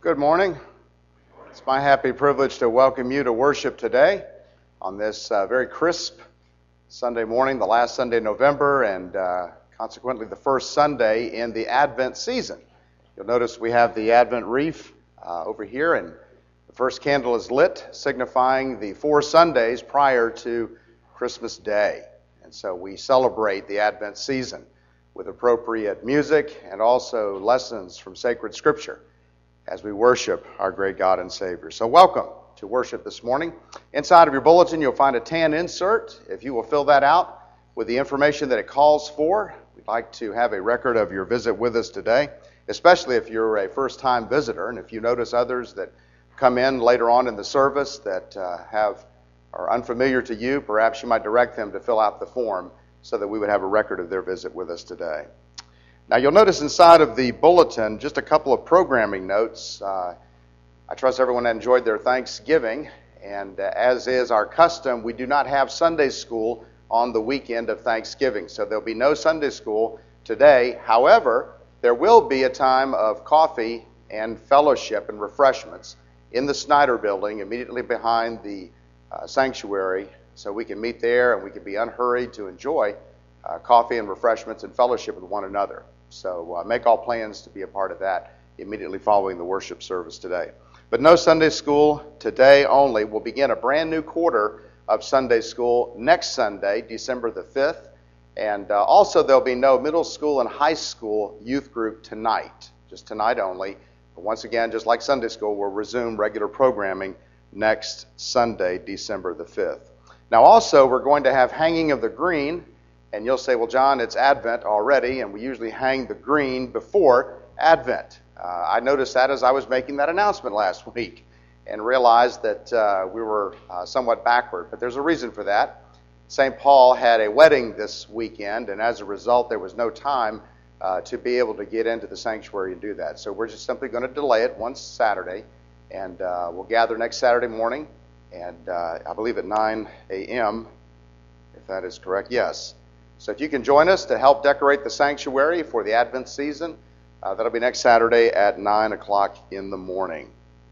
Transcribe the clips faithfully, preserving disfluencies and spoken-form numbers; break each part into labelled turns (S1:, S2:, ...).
S1: Good morning. It's my happy privilege to welcome you to worship today on this uh, very crisp Sunday morning, the last Sunday in November, and uh, consequently the first Sunday in the Advent season. You'll notice we have the Advent wreath uh, over here, and the first candle is lit, signifying the four Sundays prior to Christmas Day. And so we celebrate the Advent season with appropriate music and also lessons from sacred Scripture as we worship our great God and Savior. So welcome to worship this morning. Inside of your bulletin, you'll find a tan insert. If you will fill that out with the information that it calls for, we'd like to have a record of your visit with us today, especially if you're a first-time visitor. And if you notice others that come in later on in the service that uh, have are unfamiliar to you, perhaps you might direct them to fill out the form so that we would have a record of their visit with us today. Now, you'll notice inside of the bulletin just a couple of programming notes. Uh, I trust everyone enjoyed their Thanksgiving, and uh, as is our custom, we do not have Sunday school on the weekend of Thanksgiving, so there'll be no Sunday school today. However, there will be a time of coffee and fellowship and refreshments in the Snyder Building immediately behind the uh, sanctuary, so we can meet there and we can be unhurried to enjoy uh, coffee and refreshments and fellowship with one another. So uh, make all plans to be a part of that immediately following the worship service today. But no Sunday school today only. We'll begin a brand new quarter of Sunday school next Sunday, December the fifth. And uh, also there'll be no middle school and high school youth group tonight, just tonight only. But once again, just like Sunday school, we'll resume regular programming next Sunday, December the fifth. Now also, we're going to have hanging of the green. And you'll say, well, John, it's Advent already, and we usually hang the green before Advent. Uh, I noticed that as I was making that announcement last week and realized that uh, we were uh, somewhat backward. But there's a reason for that. Saint Paul had a wedding this weekend, and as a result, there was no time uh, to be able to get into the sanctuary and do that. So we're just simply going to delay it one Saturday, and uh, we'll gather next Saturday morning, and uh, I believe at nine a.m., if that is correct. Yes. So if you can join us to help decorate the sanctuary for the Advent season, uh, that'll be next Saturday at nine o'clock in the morning.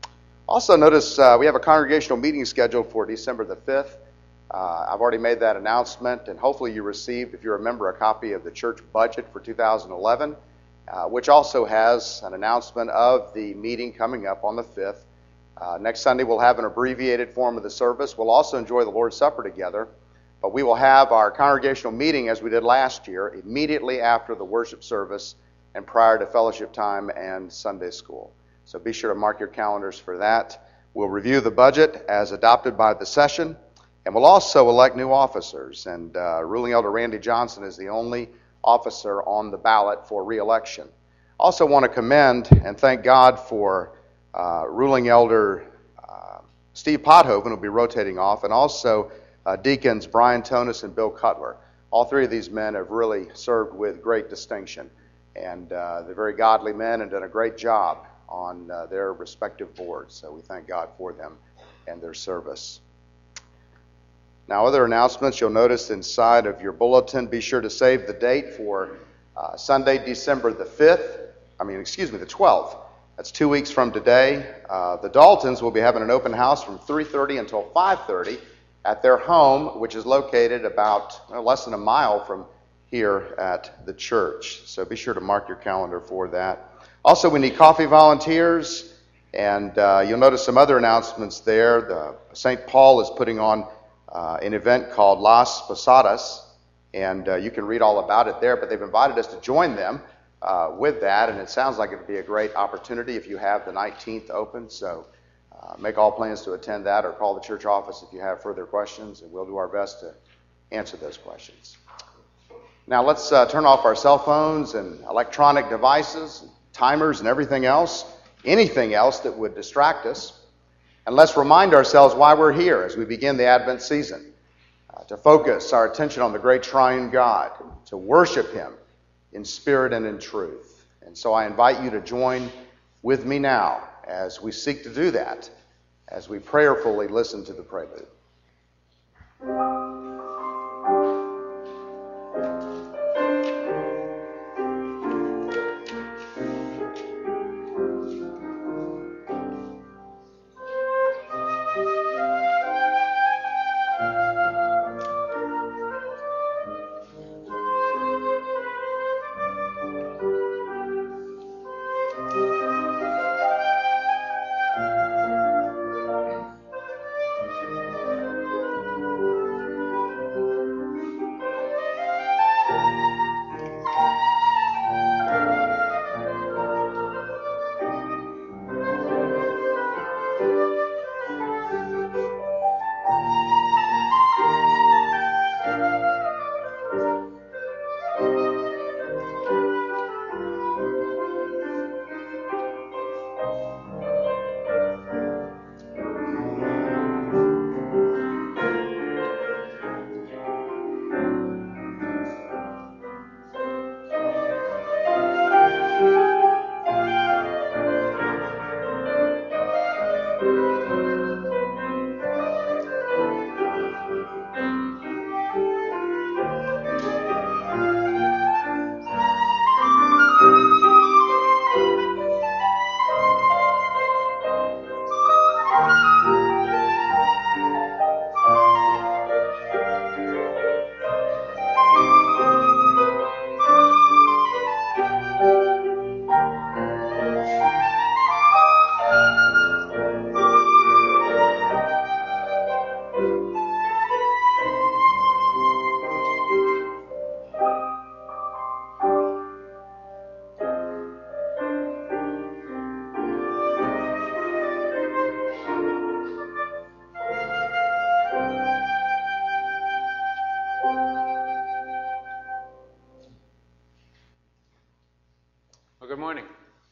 S1: Also notice uh, we have a congregational meeting scheduled for December the fifth. Uh, I've already made that announcement, and hopefully you received, if you're a member, a copy of the church budget for two thousand eleven, uh, which also has an announcement of the meeting coming up on the fifth. Uh, next Sunday we'll have an abbreviated form of the service. We'll also enjoy the Lord's Supper together. But we will have our congregational meeting, as we did last year, immediately after the worship service and prior to fellowship time and Sunday school. So be sure to mark your calendars for that. We'll review the budget as adopted by the session, and we'll also elect new officers. And uh, Ruling Elder Randy Johnson is the only officer on the ballot for re-election. Also want to commend and thank God for uh, Ruling Elder uh, Steve Pothoven, who will be rotating off, and also Uh, Deacons Brian Tonis and Bill Cutler. All three of these men have really served with great distinction, and uh, they're very godly men and done a great job on uh, their respective boards. So we thank God for them and their service. Now, other announcements you'll notice inside of your bulletin. Be sure to save the date for uh, Sunday, December the fifth. I mean, excuse me, the twelfth. That's two weeks from today. Uh, the Daltons will be having an open house from three thirty until five thirty. At their home, which is located about well, less than a mile from here at the church. So be sure to mark your calendar for that. Also, we need coffee volunteers, and uh, you'll notice some other announcements there. The Saint Paul is putting on uh, an event called Las Posadas, and uh, you can read all about it there, but they've invited us to join them uh, with that, and it sounds like it would be a great opportunity if you have the nineteenth open. So Uh, make all plans to attend that, or call the church office if you have further questions, and we'll do our best to answer those questions. Now let's uh, turn off our cell phones and electronic devices, timers and everything else, anything else that would distract us, and let's remind ourselves why we're here as we begin the Advent season, uh, to focus our attention on the great triune God, to worship Him in spirit and in truth. And so I invite you to join with me now as we seek to do that, as we prayerfully listen to the prelude.
S2: Well, good morning.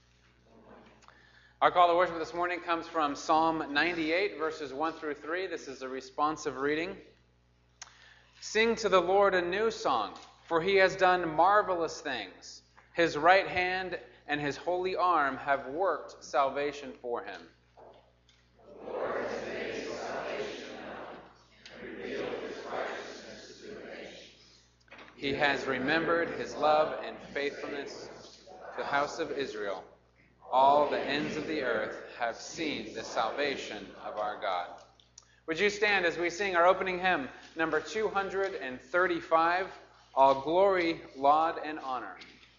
S2: Our call to worship this morning comes from Psalm ninety-eight, verses one through three. This is a responsive reading. Sing to the Lord a new song, for he has done marvelous things. His right hand and his holy arm have worked salvation for him.
S3: The Lord has made his salvation known and revealed his righteousness to the nations.
S2: He has remembered his love and faithfulness to the house of Israel. All the ends of the earth have seen the salvation of our God. Would you stand as we sing our opening hymn, number two hundred thirty-five, All Glory, Laud, and Honor.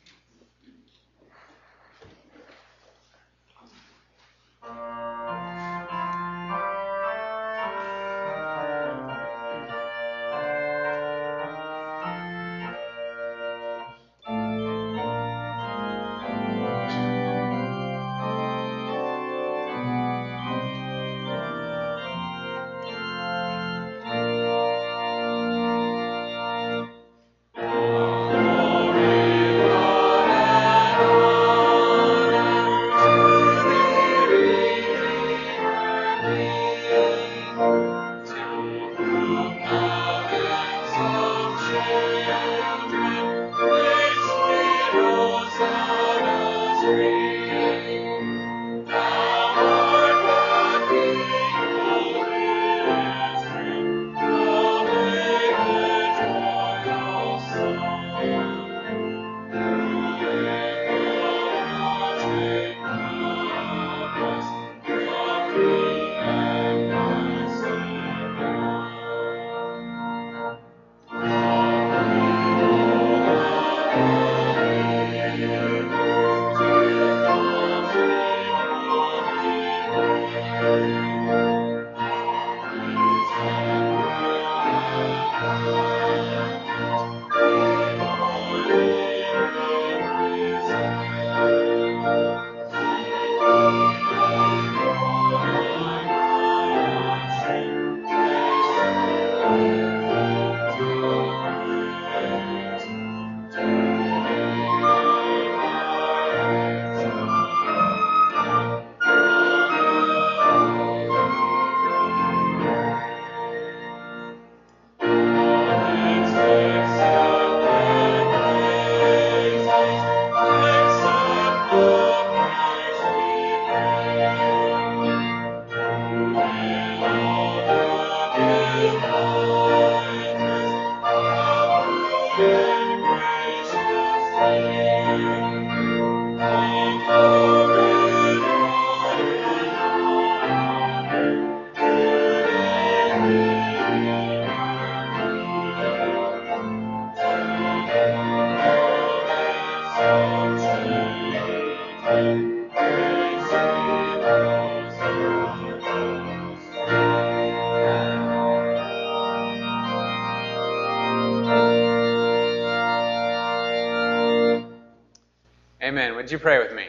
S2: Amen. Would you pray with me?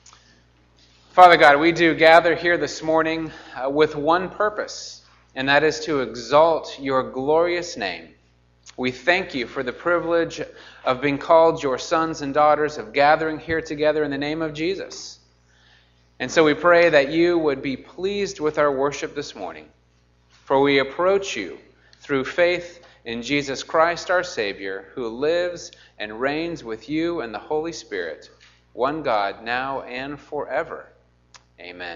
S2: Father God, we do gather here this morning uh, with one purpose, and that is to exalt your glorious name. We thank you for the privilege of being called your sons and daughters, of gathering here together in the name of Jesus. And so we pray that you would be pleased with our worship this morning, for we approach you through faith in Jesus Christ our Savior, who lives and reigns with you and the Holy Spirit, one God, now and forever. Amen.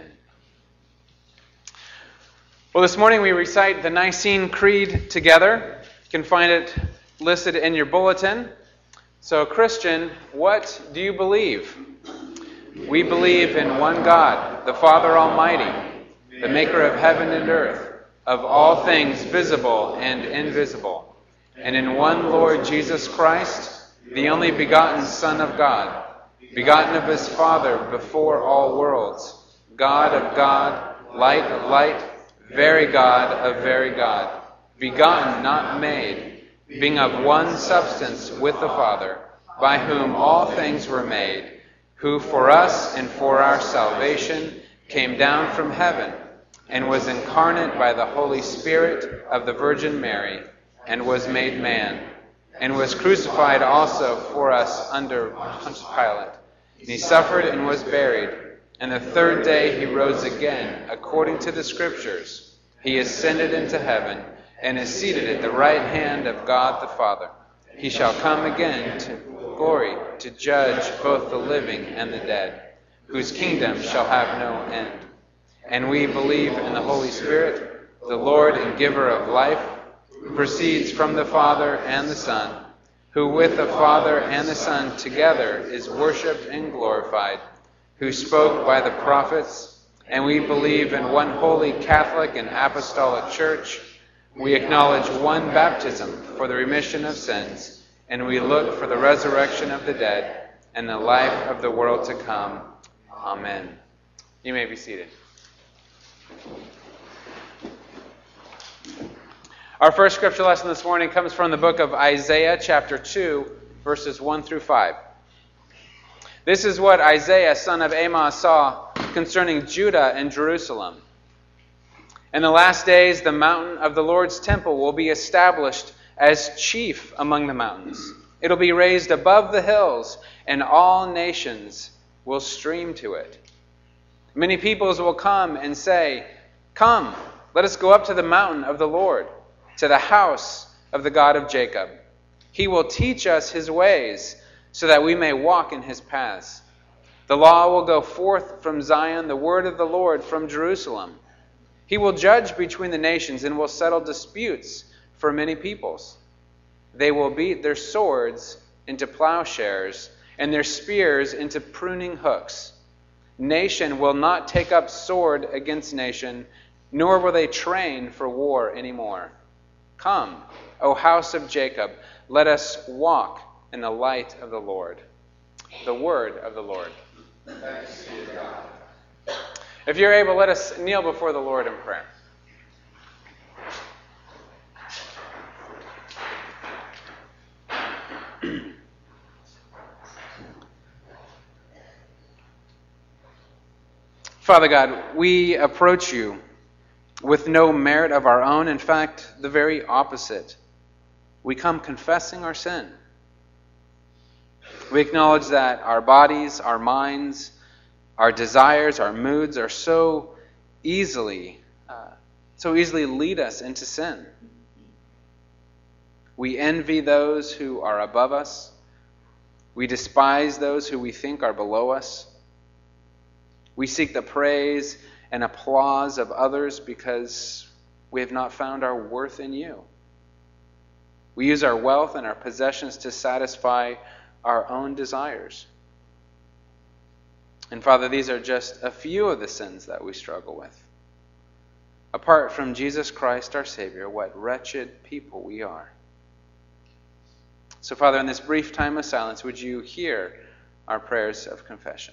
S2: Well, this morning we recite the Nicene Creed together. You can find it listed in your bulletin. So, Christian, what do you believe? We believe in one God, the Father Almighty, the maker of heaven and earth, of all things visible and invisible, and in one Lord Jesus Christ, the only begotten Son of God, begotten of his Father before all worlds, God of God, light of light, very God of very God, begotten, not made, being of one substance with the Father, by whom all things were made, who for us and for our salvation came down from heaven, and was incarnate by the Holy Spirit of the Virgin Mary, and was made man, and was crucified also for us under Pontius Pilate, And he suffered and was buried. And the third day he rose again, according to the Scriptures. He ascended into heaven and is seated at the right hand of God the Father. He shall come again to glory to judge both the living and the dead, whose kingdom shall have no end. And we believe in the Holy Spirit, the Lord and giver of life, who proceeds from the Father and the Son, who with the Father and the Son together is worshipped and glorified, who spoke by the prophets, and we believe in one holy Catholic and apostolic church. We acknowledge one baptism for the remission of sins, and we look for the resurrection of the dead and the life of the world to come. Amen. You may be seated. Our first scripture lesson this morning comes from the book of Isaiah, chapter two, verses one through five. This is what Isaiah, son of Amos, saw concerning Judah and Jerusalem. In the last days, the mountain of the Lord's temple will be established as chief among the mountains. It'll be raised above the hills, and all nations will stream to it. Many peoples will come and say, "Come, let us go up to the mountain of the Lord, to the house of the God of Jacob. He will teach us his ways, so that we may walk in his paths. The law will go forth from Zion, the word of the Lord from Jerusalem. He will judge between the nations and will settle disputes for many peoples. They will beat their swords into plowshares and their spears into pruning hooks. Nation will not take up sword against nation, nor will they train for war anymore. Come, O house of Jacob, let us walk in the light of the Lord." The word of the Lord.
S3: Thanks be to God.
S2: If you're able, let us kneel before the Lord in prayer. Father God, we approach you with no merit of our own. In fact, the very opposite. We come confessing our sin. We acknowledge that our bodies, our minds, our desires, our moods are so easily, uh, so easily lead us into sin. We envy those who are above us. We despise those who we think are below us. We seek the praise and applause of others because we have not found our worth in you. We use our wealth and our possessions to satisfy our own desires. And Father, these are just a few of the sins that we struggle with. Apart from Jesus Christ, our Savior, what wretched people we are. So Father, in this brief time of silence, would you hear our prayers of confession?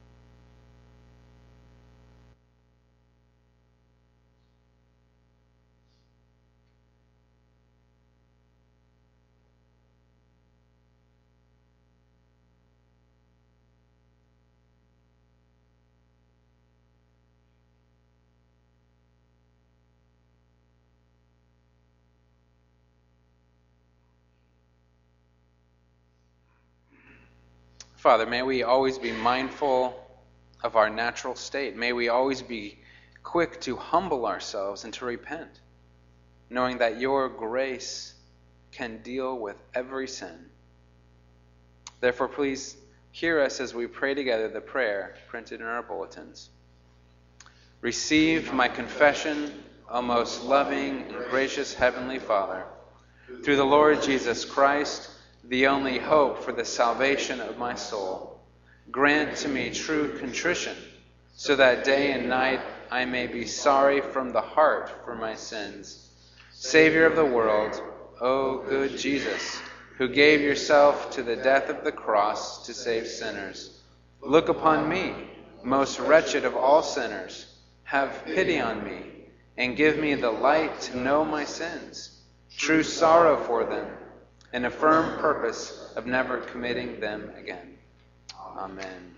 S2: Father, may we always be mindful of our natural state. May we always be quick to humble ourselves and to repent, knowing that your grace can deal with every sin. Therefore, please hear us as we pray together the prayer printed in our bulletins. Receive my confession, O most loving and gracious Heavenly Father, through the Lord Jesus Christ, the only hope for the salvation of my soul. Grant to me true contrition, so that day and night I may be sorry from the heart for my sins. Savior of the world, O good Jesus, who gave yourself to the death of the cross to save sinners, look upon me, most wretched of all sinners. Have pity on me, and give me the light to know my sins, true sorrow for them, and a firm purpose of never committing them again. Amen.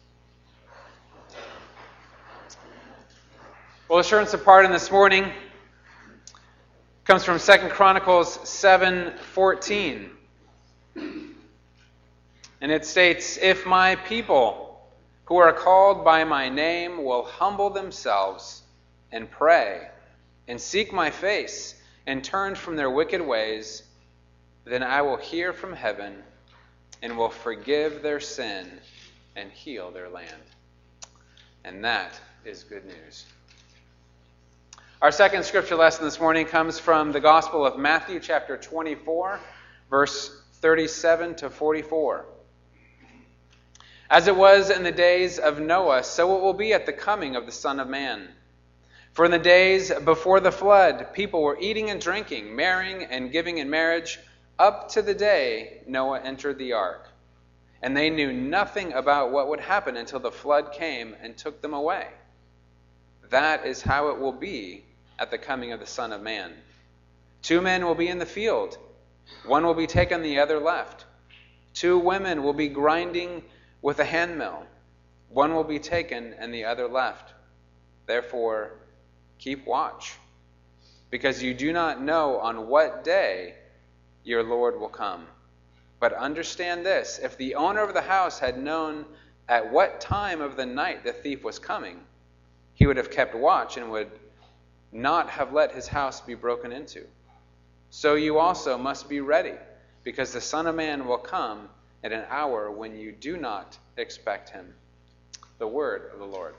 S2: Well, assurance of pardon this morning comes from Second Chronicles seven fourteen. And And it states, "If my people who are called by my name will humble themselves and pray and seek my face and turn from their wicked ways, then I will hear from heaven and will forgive their sin and heal their land." And that is good news. Our second scripture lesson this morning comes from the Gospel of Matthew, chapter twenty-four, verse thirty-seven to forty-four. "As it was in the days of Noah, so it will be at the coming of the Son of Man. For in the days before the flood, people were eating and drinking, marrying and giving in marriage, up to the day Noah entered the ark. And they knew nothing about what would happen until the flood came and took them away. That is how it will be at the coming of the Son of Man. Two men will be in the field. One will be taken, the other left. Two women will be grinding with a handmill. One will be taken and the other left. Therefore, keep watch, because you do not know on what day your Lord will come. But understand this, if the owner of the house had known at what time of the night the thief was coming, he would have kept watch and would not have let his house be broken into. So you also must be ready, because the Son of Man will come at an hour when you do not expect him." The word of the Lord.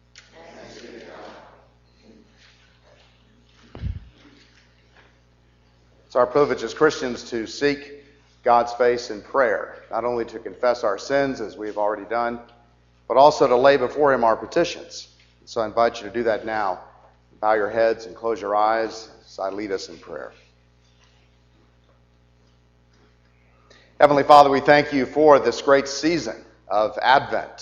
S1: It's our privilege as Christians to seek God's face in prayer, not only to confess our sins as we've already done, but also to lay before him our petitions. So I invite you to do that now. Bow your heads and close your eyes as I lead us in prayer. Heavenly Father, we thank you for this great season of Advent,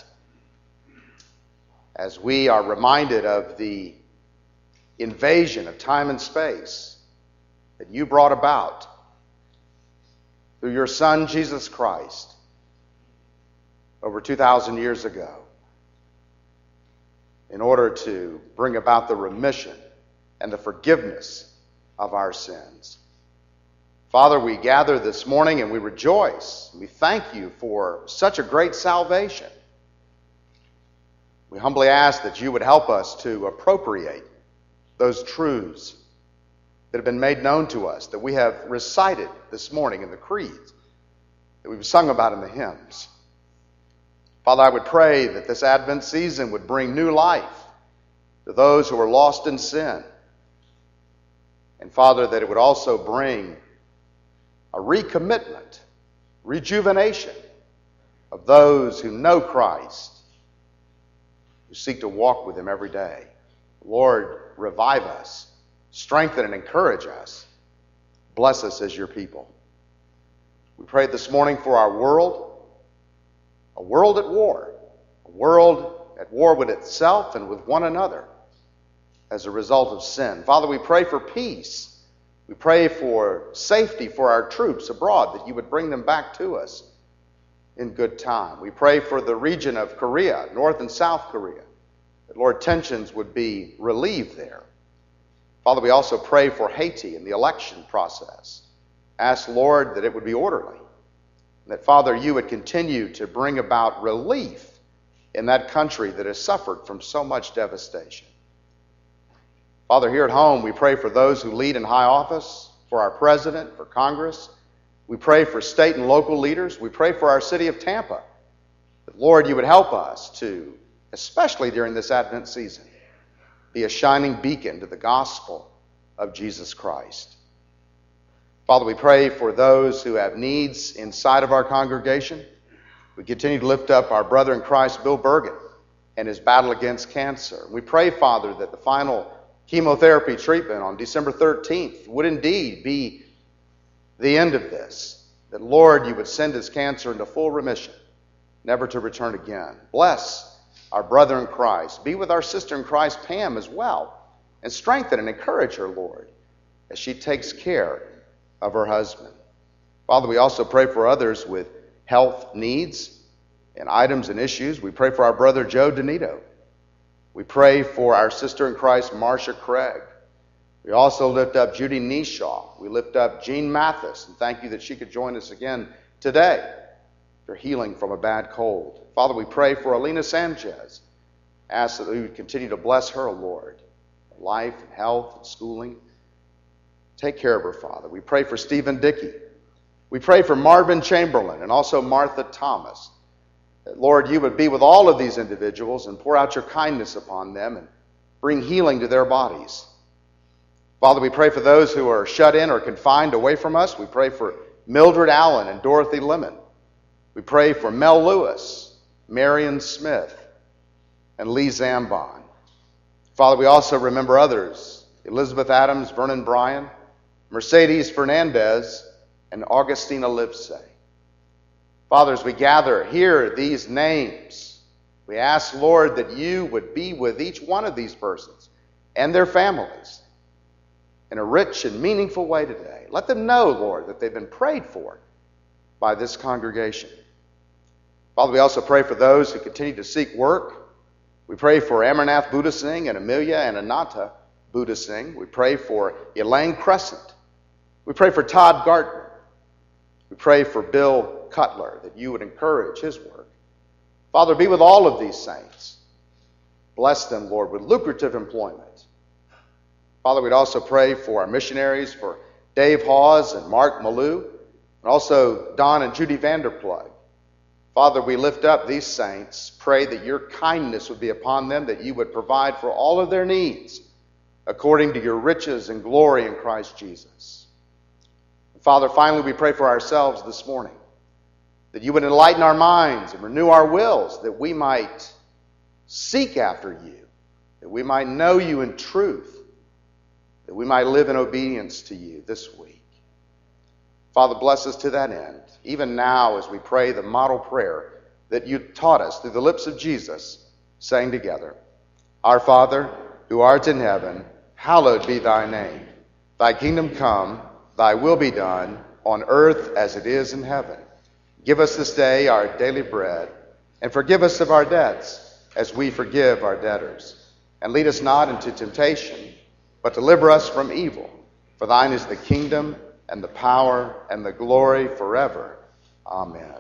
S1: as we are reminded of the invasion of time and space that you brought about through your Son, Jesus Christ, over two thousand years ago, in order to bring about the remission and the forgiveness of our sins. Father, we gather this morning and we rejoice. We thank you for such a great salvation. We humbly ask that you would help us to appropriate those truths that have been made known to us, that we have recited this morning in the creeds, that we've sung about in the hymns. Father, I would pray that this Advent season would bring new life to those who are lost in sin. And Father, that it would also bring a recommitment, rejuvenation of those who know Christ, who seek to walk with him every day. Lord, revive us, strengthen and encourage us. Bless us as your people. We pray this morning for our world, a world at war, a world at war with itself and with one another as a result of sin. Father, we pray for peace. We pray for safety for our troops abroad, that you would bring them back to us in good time. We pray for the region of Korea, North and South Korea, that, Lord, tensions would be relieved there. Father, we also pray for Haiti and the election process. Ask, Lord, that it would be orderly, and that, Father, you would continue to bring about relief in that country that has suffered from so much devastation. Father, here at home, we pray for those who lead in high office, for our president, for Congress. We pray for state and local leaders. We pray for our city of Tampa. That, Lord, you would help us to, especially during this Advent season, be a shining beacon to the gospel of Jesus Christ. Father, we pray for those who have needs inside of our congregation. We continue to lift up our brother in Christ, Bill Bergen, and his battle against cancer. We pray, Father, that the final chemotherapy treatment on December thirteenth would indeed be the end of this. That, Lord, you would send his cancer into full remission, never to return again. Bless our brother in Christ. Be with our sister in Christ, Pam, as well, and strengthen and encourage her, Lord, as she takes care of her husband. Father, we also pray for others with health needs and items and issues. We pray for our brother Joe Donito. We pray for our sister in Christ, Marcia Craig. We also lift up Judy Neshaw. We lift up Jean Mathis, and thank you that she could join us again today. for healing from a bad cold. Father, we pray for Alina Sanchez. Ask that we would continue to bless her, Lord, life and health and schooling. Take care of her, Father. We pray for Stephen Dickey. We pray for Marvin Chamberlain and also Martha Thomas. That, Lord, you would be with all of these individuals and pour out your kindness upon them and bring healing to their bodies. Father, we pray for those who are shut in or confined away from us. We pray for Mildred Allen and Dorothy Lemon. We pray for Mel Lewis, Marion Smith, and Lee Zambon. Father, we also remember others: Elizabeth Adams, Vernon Bryan, Mercedes Fernandez, and Augustina Livesay. Father, as we gather here these names, we ask, Lord, that you would be with each one of these persons and their families in a rich and meaningful way today. Let them know, Lord, that they've been prayed for by this congregation. Father, we also pray for those who continue to seek work. We pray for Amarnath Buddha Singh and Amelia and Ananta Buddha Singh. We pray for Elaine Crescent. We pray for Todd Gardner. We pray for Bill Cutler, that you would encourage his work. Father, be with all of these saints. Bless them, Lord, with lucrative employment. Father, we'd also pray for our missionaries, for Dave Hawes and Mark Malou, and also Don and Judy Vanderplug. Father, we lift up these saints, pray that your kindness would be upon them, that you would provide for all of their needs according to your riches and glory in Christ Jesus. And Father, finally, we pray for ourselves this morning, that you would enlighten our minds and renew our wills, that we might seek after you, that we might know you in truth, that we might live in obedience to you this week. Father, bless us to that end, even now as we pray the model prayer that you taught us through the lips of Jesus, saying together, Our Father, who art in heaven, hallowed be thy name. Thy kingdom come, thy will be done, on earth as it is in heaven. Give us this day our daily bread, and forgive us of our debts, as we forgive our debtors. And lead us not into temptation, but deliver us from evil. For thine is the kingdom, and the power, and the glory forever. Amen.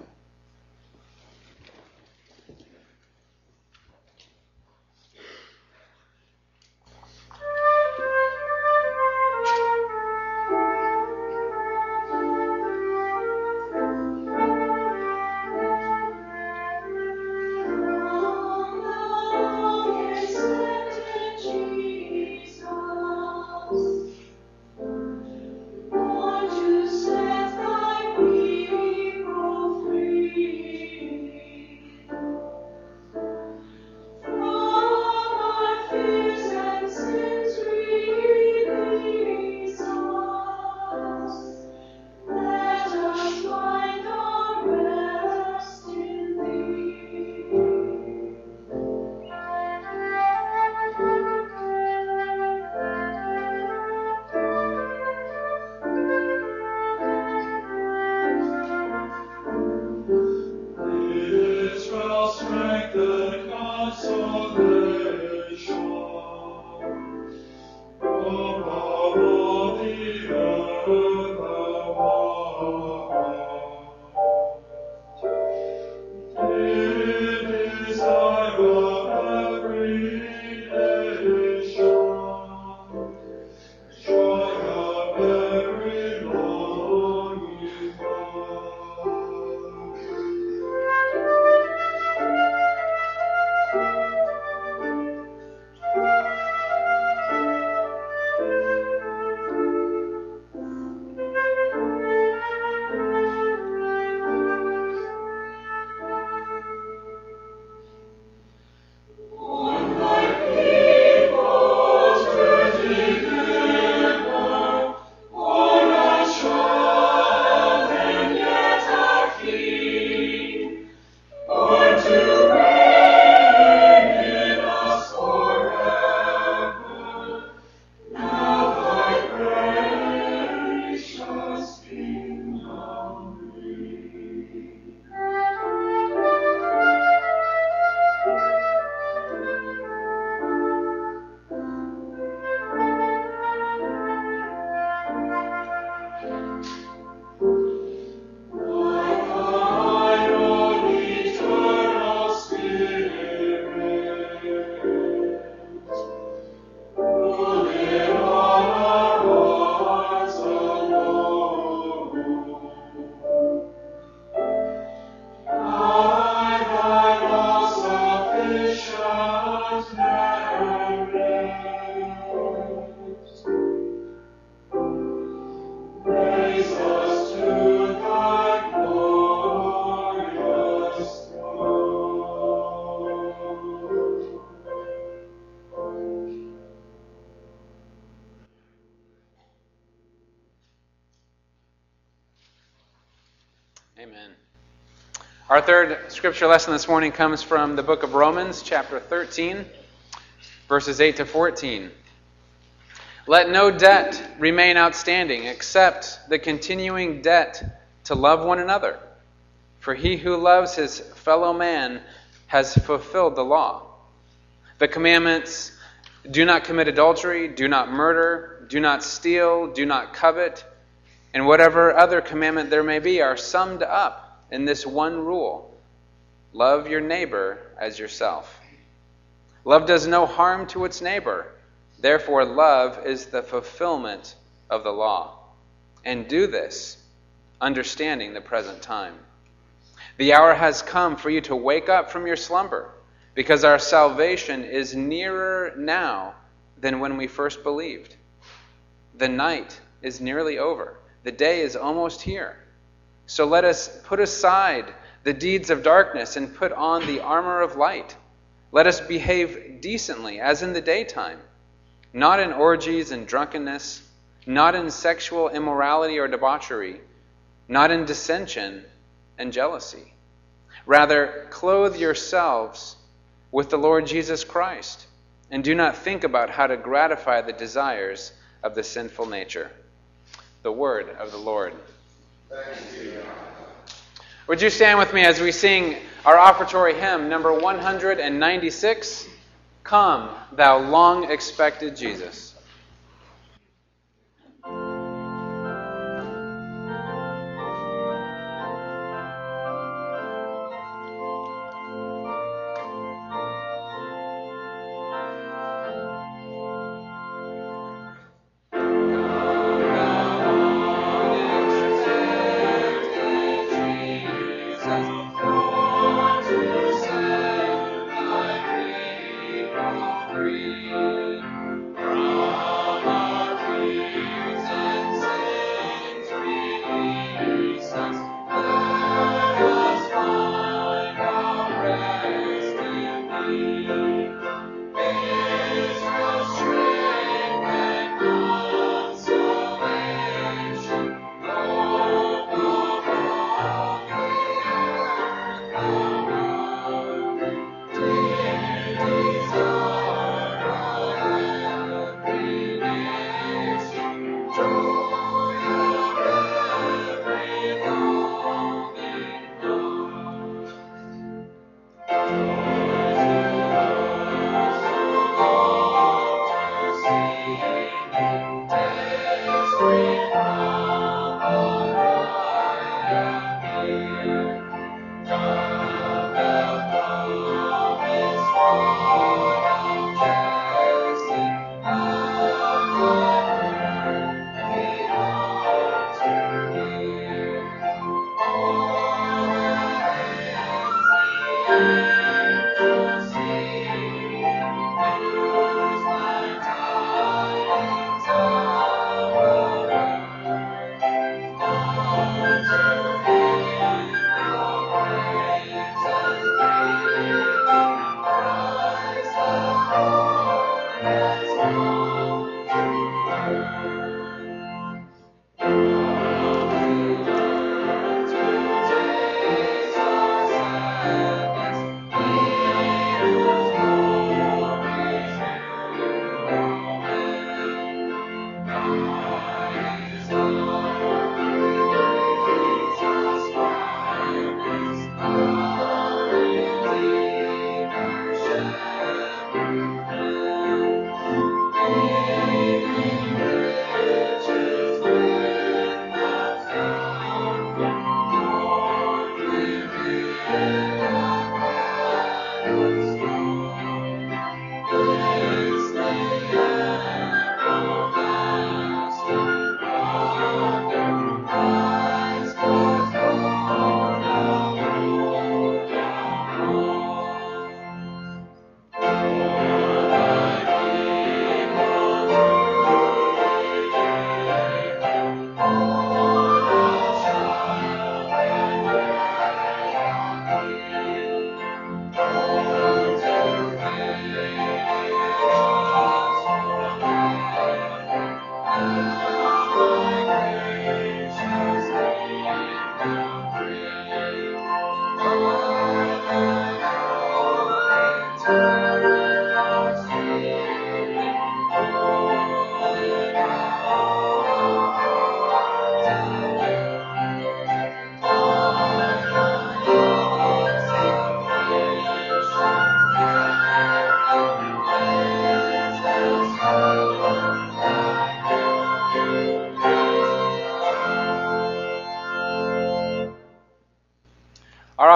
S2: Our third scripture lesson this morning comes from the book of Romans, chapter thirteen, verses eight to fourteen. Let no debt remain outstanding except the continuing debt to love one another. For he who loves his fellow man has fulfilled the law. The commandments, do not commit adultery, do not murder, do not steal, do not covet, and whatever other commandment there may be, are summed up in this one rule: love your neighbor as yourself. Love does no harm to its neighbor. Therefore, love is the fulfillment of the law. And do this, understanding the present time. The hour has come for you to wake up from your slumber, because our salvation is nearer now than when we first believed. The night is nearly over. The day is almost here. So let us put aside the deeds of darkness and put on the armor of light. Let us behave decently as in the daytime, not in orgies and drunkenness, not in sexual immorality or debauchery, not in dissension and jealousy. Rather, clothe yourselves with the Lord Jesus Christ, and do not think about how to gratify the desires of the sinful nature. The word of the Lord.
S1: Thanks be to God.
S2: Would you stand with me as we sing our offertory hymn, number one hundred ninety-six, Come, Thou Long-Expected Jesus.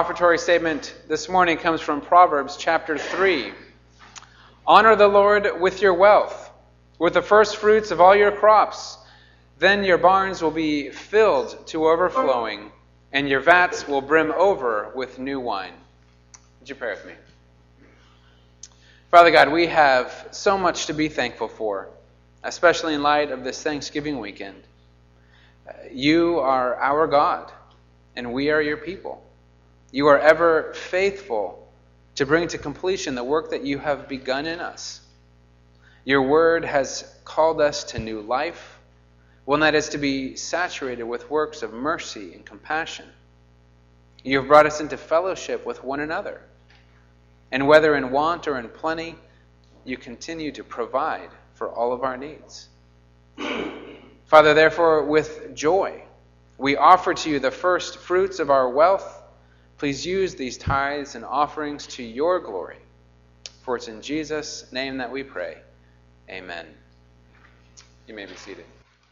S2: offertory statement this morning comes from Proverbs chapter three. Honor the Lord with your wealth, with the first fruits of all your crops. Then your barns will be filled to overflowing, and your vats will brim over with new wine. Would you pray with me? Father God, we have so much to be thankful for, especially in light of this Thanksgiving weekend. You are our God, and we are your people. You are ever faithful to bring to completion the work that you have begun in us. Your word has called us to new life, one that is to be saturated with works of mercy and compassion. You have brought us into fellowship with one another. And whether in want or in plenty, you continue to provide for all of our needs. Father, therefore, with joy, we offer to you the first fruits of our wealth. Please use these tithes and offerings to your glory. For it's in Jesus' name that we pray. Amen. You may be seated.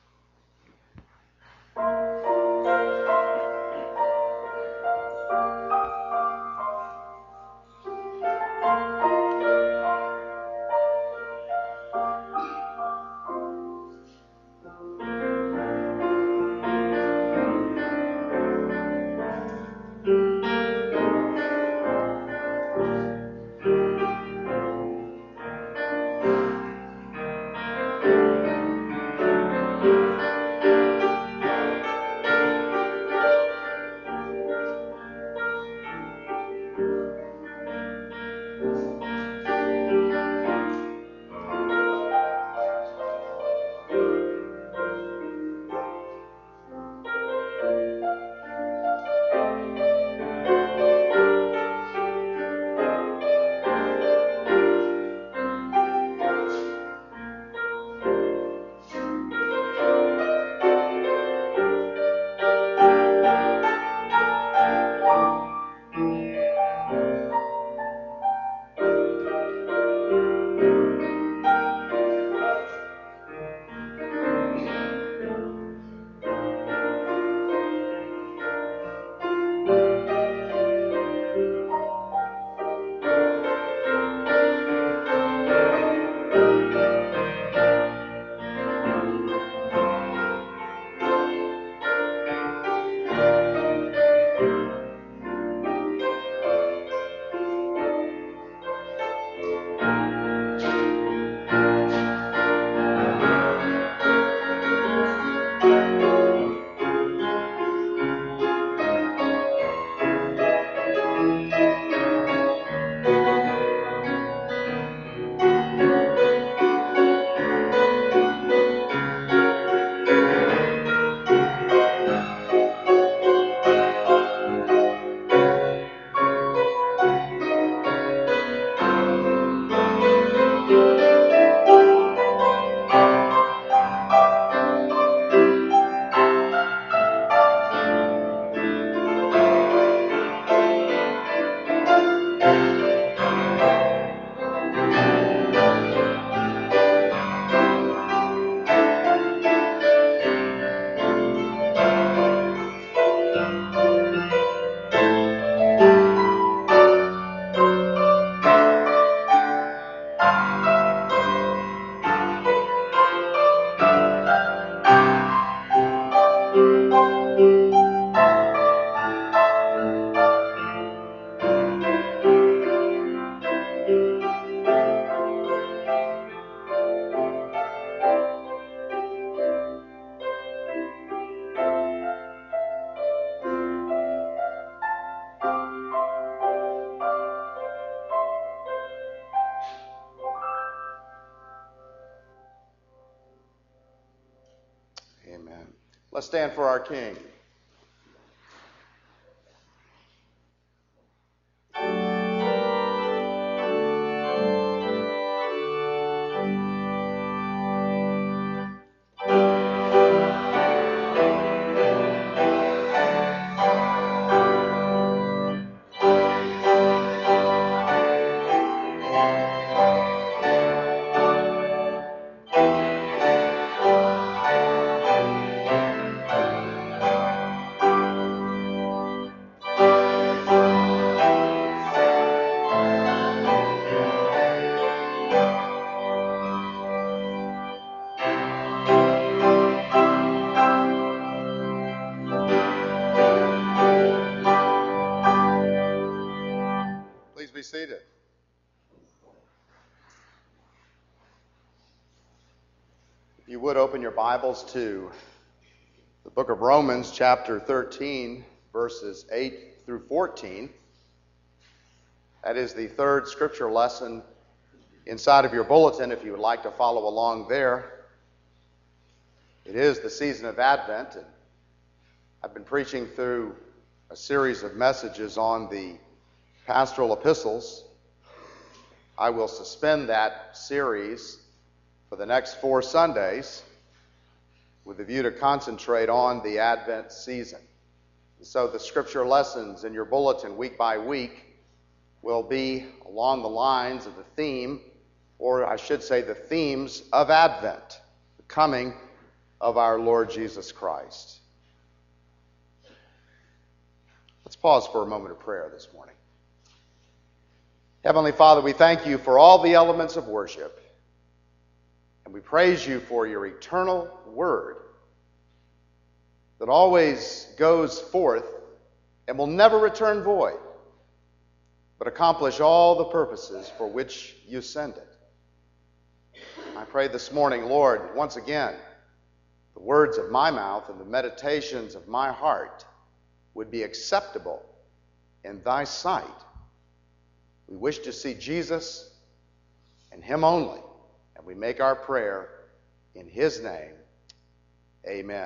S1: Let's stand for our King. you would open your Bibles to the book of Romans, chapter thirteen, verses eight through fourteen. That is the third scripture lesson inside of your bulletin if you would like to follow along there. It is the season of Advent, and I've been preaching through a series of messages on the pastoral epistles. I will suspend that series for the next four Sundays with a view to concentrate on the Advent season. And so the scripture lessons in your bulletin week by week will be along the lines of the theme, or I should say the themes of Advent, the coming of our Lord Jesus Christ. Let's pause for a moment of prayer this morning. Heavenly Father, we thank you for all the elements of worship, and we praise you for your eternal word that always goes forth and will never return void, but accomplish all the purposes for which you send it. I pray this morning, Lord, once again, the words of my mouth and the meditations of my heart would be acceptable in thy sight. We wish to see Jesus and him only, and we make our prayer in his name. Amen.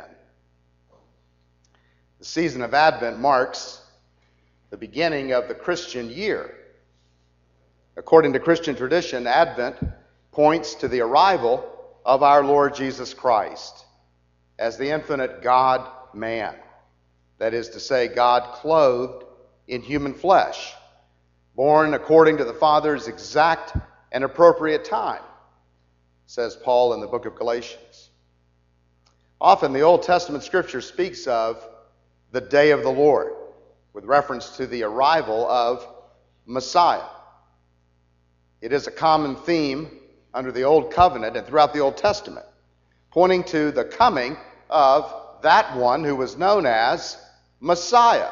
S1: The season of Advent marks the beginning of the Christian year. According to Christian tradition, Advent points to the arrival of our Lord Jesus Christ as the infinite God-man. That is to say, God clothed in human flesh, born according to the Father's exact and appropriate time, says Paul in the book of Galatians. Often the Old Testament scripture speaks of the day of the Lord with reference to the arrival of Messiah. It is a common theme under the Old Covenant and throughout the Old Testament, pointing to the coming of that one who was known as Messiah.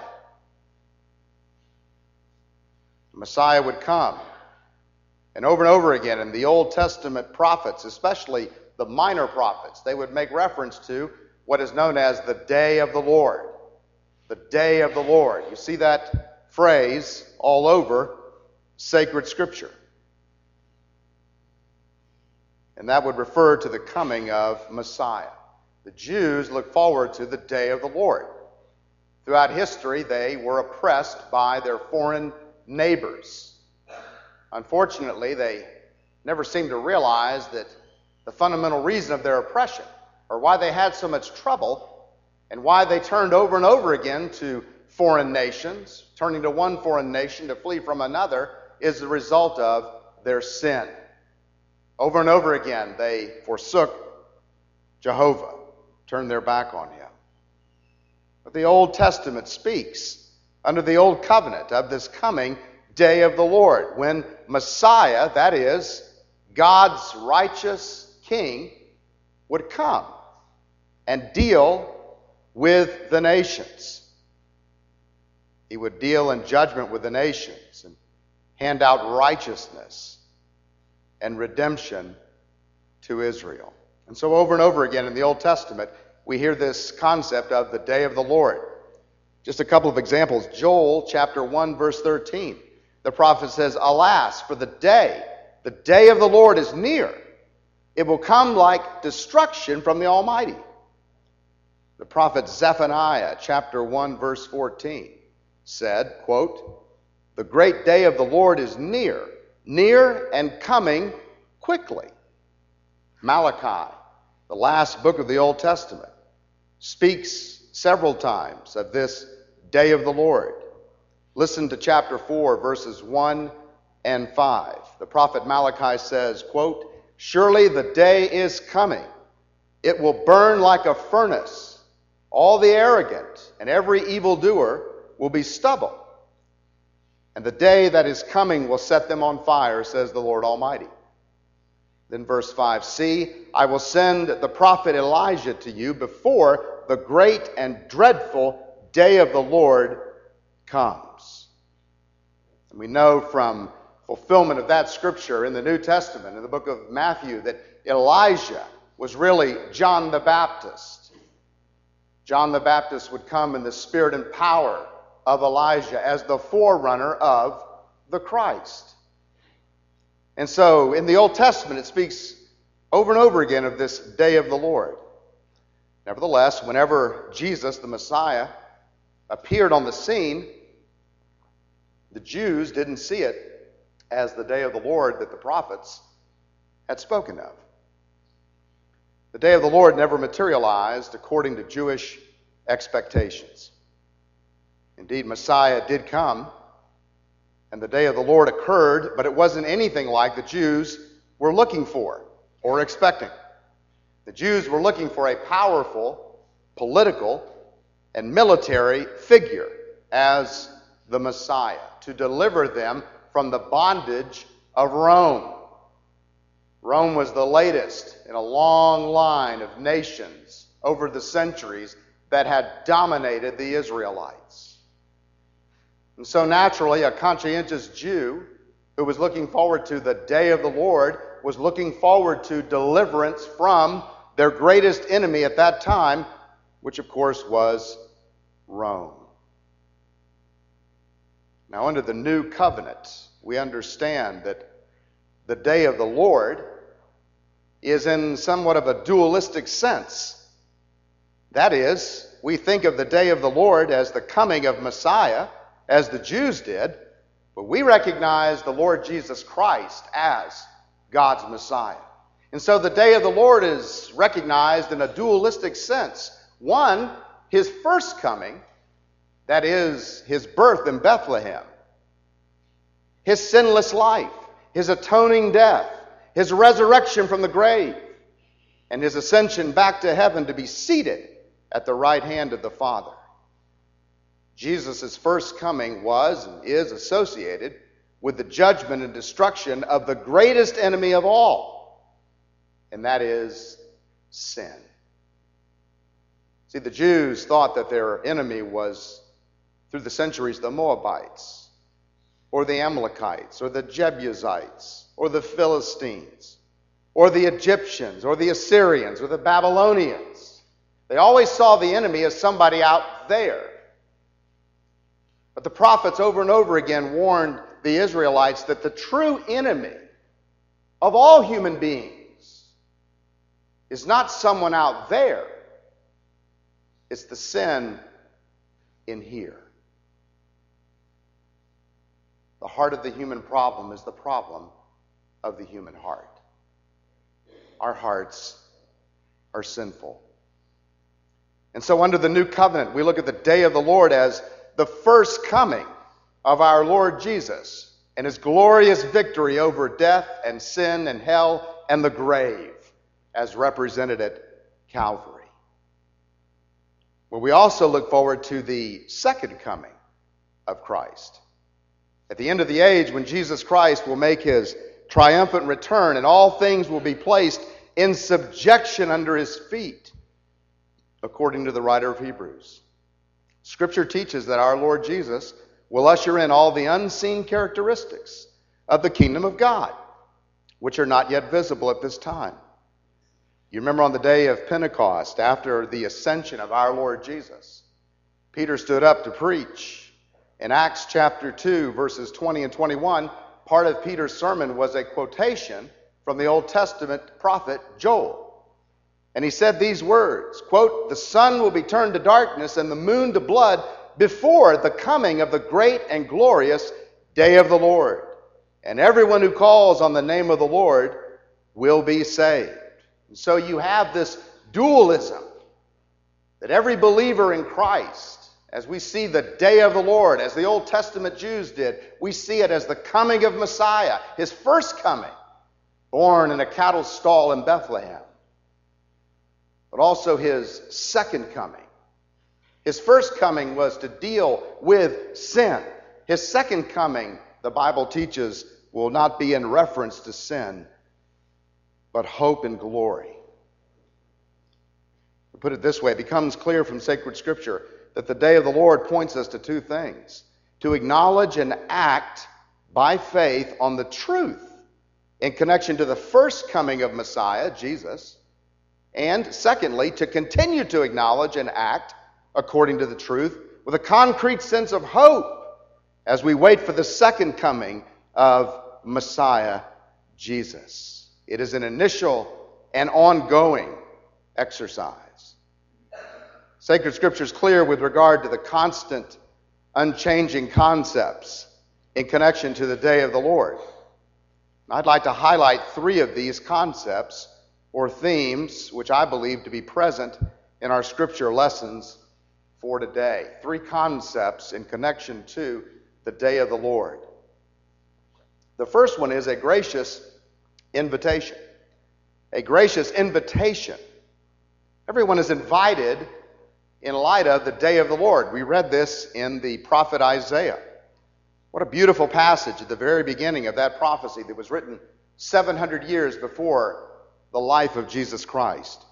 S1: Messiah would come. And over and over again in the Old Testament prophets, especially the minor prophets, they would make reference to what is known as the day of the Lord. The day of the Lord. You see that phrase all over sacred scripture. And that would refer to the coming of Messiah. The Jews look forward to the day of the Lord. Throughout history, they were oppressed by their foreign neighbors. Unfortunately, they never seemed to realize that the fundamental reason of their oppression, or why they had so much trouble, and why they turned over and over again to foreign nations, turning to one foreign nation to flee from another, is the result of their sin. Over and over again, they forsook Jehovah, turned their back on him. But the Old Testament speaks, under the Old Covenant, of this coming day of the Lord, when Messiah, that is, God's righteous King, would come and deal with the nations. He would deal in judgment with the nations and hand out righteousness and redemption to Israel. And so over and over again in the Old Testament, we hear this concept of the day of the Lord. Just a couple of examples. Joel chapter one, verse thirteen. The prophet says, "Alas, for the day, the day of the Lord is near. It will come like destruction from the Almighty." The prophet Zephaniah chapter one, verse fourteen said, quote, "The great day of the Lord is near, near and coming quickly." Malachi, the last book of the Old Testament, speaks several times of this day of the Lord. Listen to chapter four, verses one and five. The prophet Malachi says, quote, "Surely the day is coming. It will burn like a furnace. All the arrogant and every evildoer will be stubble. And the day that is coming will set them on fire, says the Lord Almighty." Then verse five, "See, I will send the prophet Elijah to you before the great and dreadful day of the Lord comes." And we know from fulfillment of that scripture in the New Testament, in the book of Matthew, that Elijah was really John the Baptist. John the Baptist would come in the spirit and power of Elijah as the forerunner of the Christ. And so in the Old Testament it speaks over and over again of this day of the Lord. Nevertheless, whenever Jesus, the Messiah, appeared on the scene, the Jews didn't see it as the day of the Lord that the prophets had spoken of. The day of the Lord never materialized according to Jewish expectations. Indeed, Messiah did come, and the day of the Lord occurred, but it wasn't anything like the Jews were looking for or expecting. The Jews were looking for a powerful political and military figure as the Messiah to deliver them from the bondage of Rome. Rome was the latest in a long line of nations over the centuries that had dominated the Israelites. And so naturally, a conscientious Jew who was looking forward to the day of the Lord was looking forward to deliverance from their greatest enemy at that time, which of course was Rome. Now, under the new covenant, we understand that the day of the Lord is in somewhat of a dualistic sense. That is, we think of the day of the Lord as the coming of Messiah, as the Jews did, but we recognize the Lord Jesus Christ as God's Messiah. And so the day of the Lord is recognized in a dualistic sense. One, his first coming, that is, his birth in Bethlehem, his sinless life, his atoning death, his resurrection from the grave, and his ascension back to heaven to be seated at the right hand of the Father. Jesus' first coming was and is associated with the judgment and destruction of the greatest enemy of all, and that is sin. See, the Jews thought that their enemy was, through the centuries, the Moabites, or the Amalekites, or the Jebusites, or the Philistines, or the Egyptians, or the Assyrians, or the Babylonians. They always saw the enemy as somebody out there. But the prophets over and over again warned the Israelites that the true enemy of all human beings is not someone out there. It's the sin in here. The heart of the human problem is the problem of the human heart. Our hearts are sinful. And so under the new covenant, we look at the day of the Lord as the first coming of our Lord Jesus and his glorious victory over death and sin and hell and the grave as represented at Calvary. Well, we also look forward to the second coming of Christ. At the end of the age, when Jesus Christ will make his triumphant return and all things will be placed in subjection under his feet, according to the writer of Hebrews. Scripture teaches that our Lord Jesus will usher in all the unseen characteristics of the kingdom of God, which are not yet visible at this time. You remember on the day of Pentecost, after the ascension of our Lord Jesus, Peter stood up to preach. In Acts chapter two, verses twenty and twenty-one, part of Peter's sermon was a quotation from the Old Testament prophet Joel. And he said these words, quote, "The sun will be turned to darkness and the moon to blood before the coming of the great and glorious day of the Lord. And everyone who calls on the name of the Lord will be saved." And so you have this dualism that every believer in Christ, as we see the day of the Lord, as the Old Testament Jews did, we see it as the coming of Messiah, his first coming, born in a cattle stall in Bethlehem. But also his second coming. His first coming was to deal with sin. His second coming, the Bible teaches, will not be in reference to sin, but hope and glory. To put it this way, it becomes clear from sacred Scripture that the day of the Lord points us to two things: to acknowledge and act by faith on the truth in connection to the first coming of Messiah, Jesus, And secondly, to continue to acknowledge and act according to the truth with a concrete sense of hope as we wait for the second coming of Messiah Jesus. It is an initial and ongoing exercise. Sacred Scripture is clear with regard to the constant, unchanging concepts in connection to the day of the Lord. I'd like to highlight three of these concepts or themes which I believe to be present in our Scripture lessons for today. Three concepts in connection to the day of the Lord. The first one is a gracious invitation. A gracious invitation. Everyone is invited in light of the day of the Lord. We read this in the prophet Isaiah. What a beautiful passage at the very beginning of that prophecy that was written seven hundred years before the life of Jesus Christ.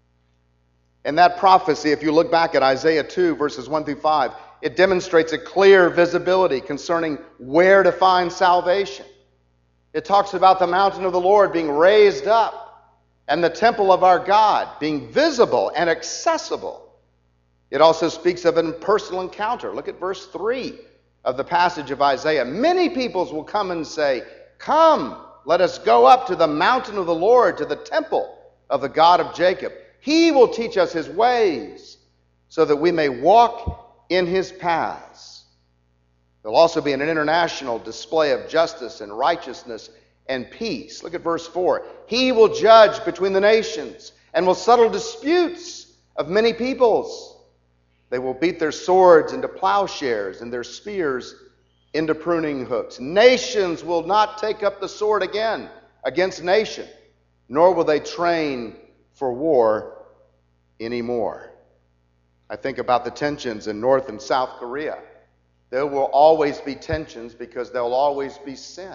S1: In that prophecy, if you look back at Isaiah two, verses one through five, it demonstrates a clear visibility concerning where to find salvation. It talks about the mountain of the Lord being raised up and the temple of our God being visible and accessible. It also speaks of an personal encounter. Look at verse three of the passage of Isaiah. Many peoples will come and say, "Come, let us go up to the mountain of the Lord, to the temple of the God of Jacob. He will teach us his ways, so that we may walk in his paths." There'll also be an international display of justice and righteousness and peace. Look at verse four. He will judge between the nations and will settle disputes of many peoples. They will beat their swords into plowshares and their spears into pruning hooks. Nations will not take up the sword again against nation, nor will they train for war anymore. I think about the tensions in North and South Korea. There will always be tensions because there will always be sin.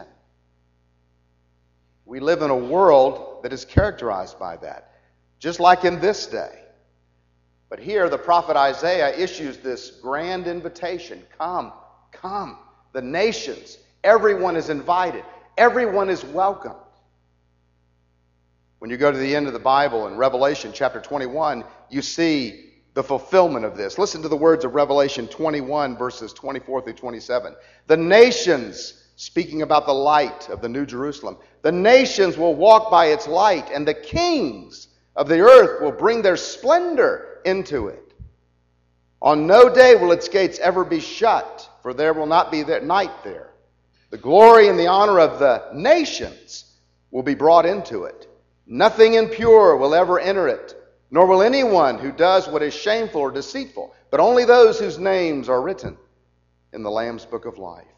S1: We live in a world that is characterized by that, just like in this day. But here the prophet Isaiah issues this grand invitation. Come, come. The nations, everyone is invited. Everyone is welcomed. When you go to the end of the Bible in Revelation chapter twenty-one, you see the fulfillment of this. Listen to the words of Revelation twenty-one, verses twenty-four through twenty-seven. The nations, speaking about the light of the New Jerusalem, the nations will walk by its light, and the kings of the earth will bring their splendor into it. On no day will its gates ever be shut, for there will not be there night there. The glory and the honor of the nations will be brought into it. Nothing impure will ever enter it, nor will anyone who does what is shameful or deceitful, but only those whose names are written in the Lamb's book of life.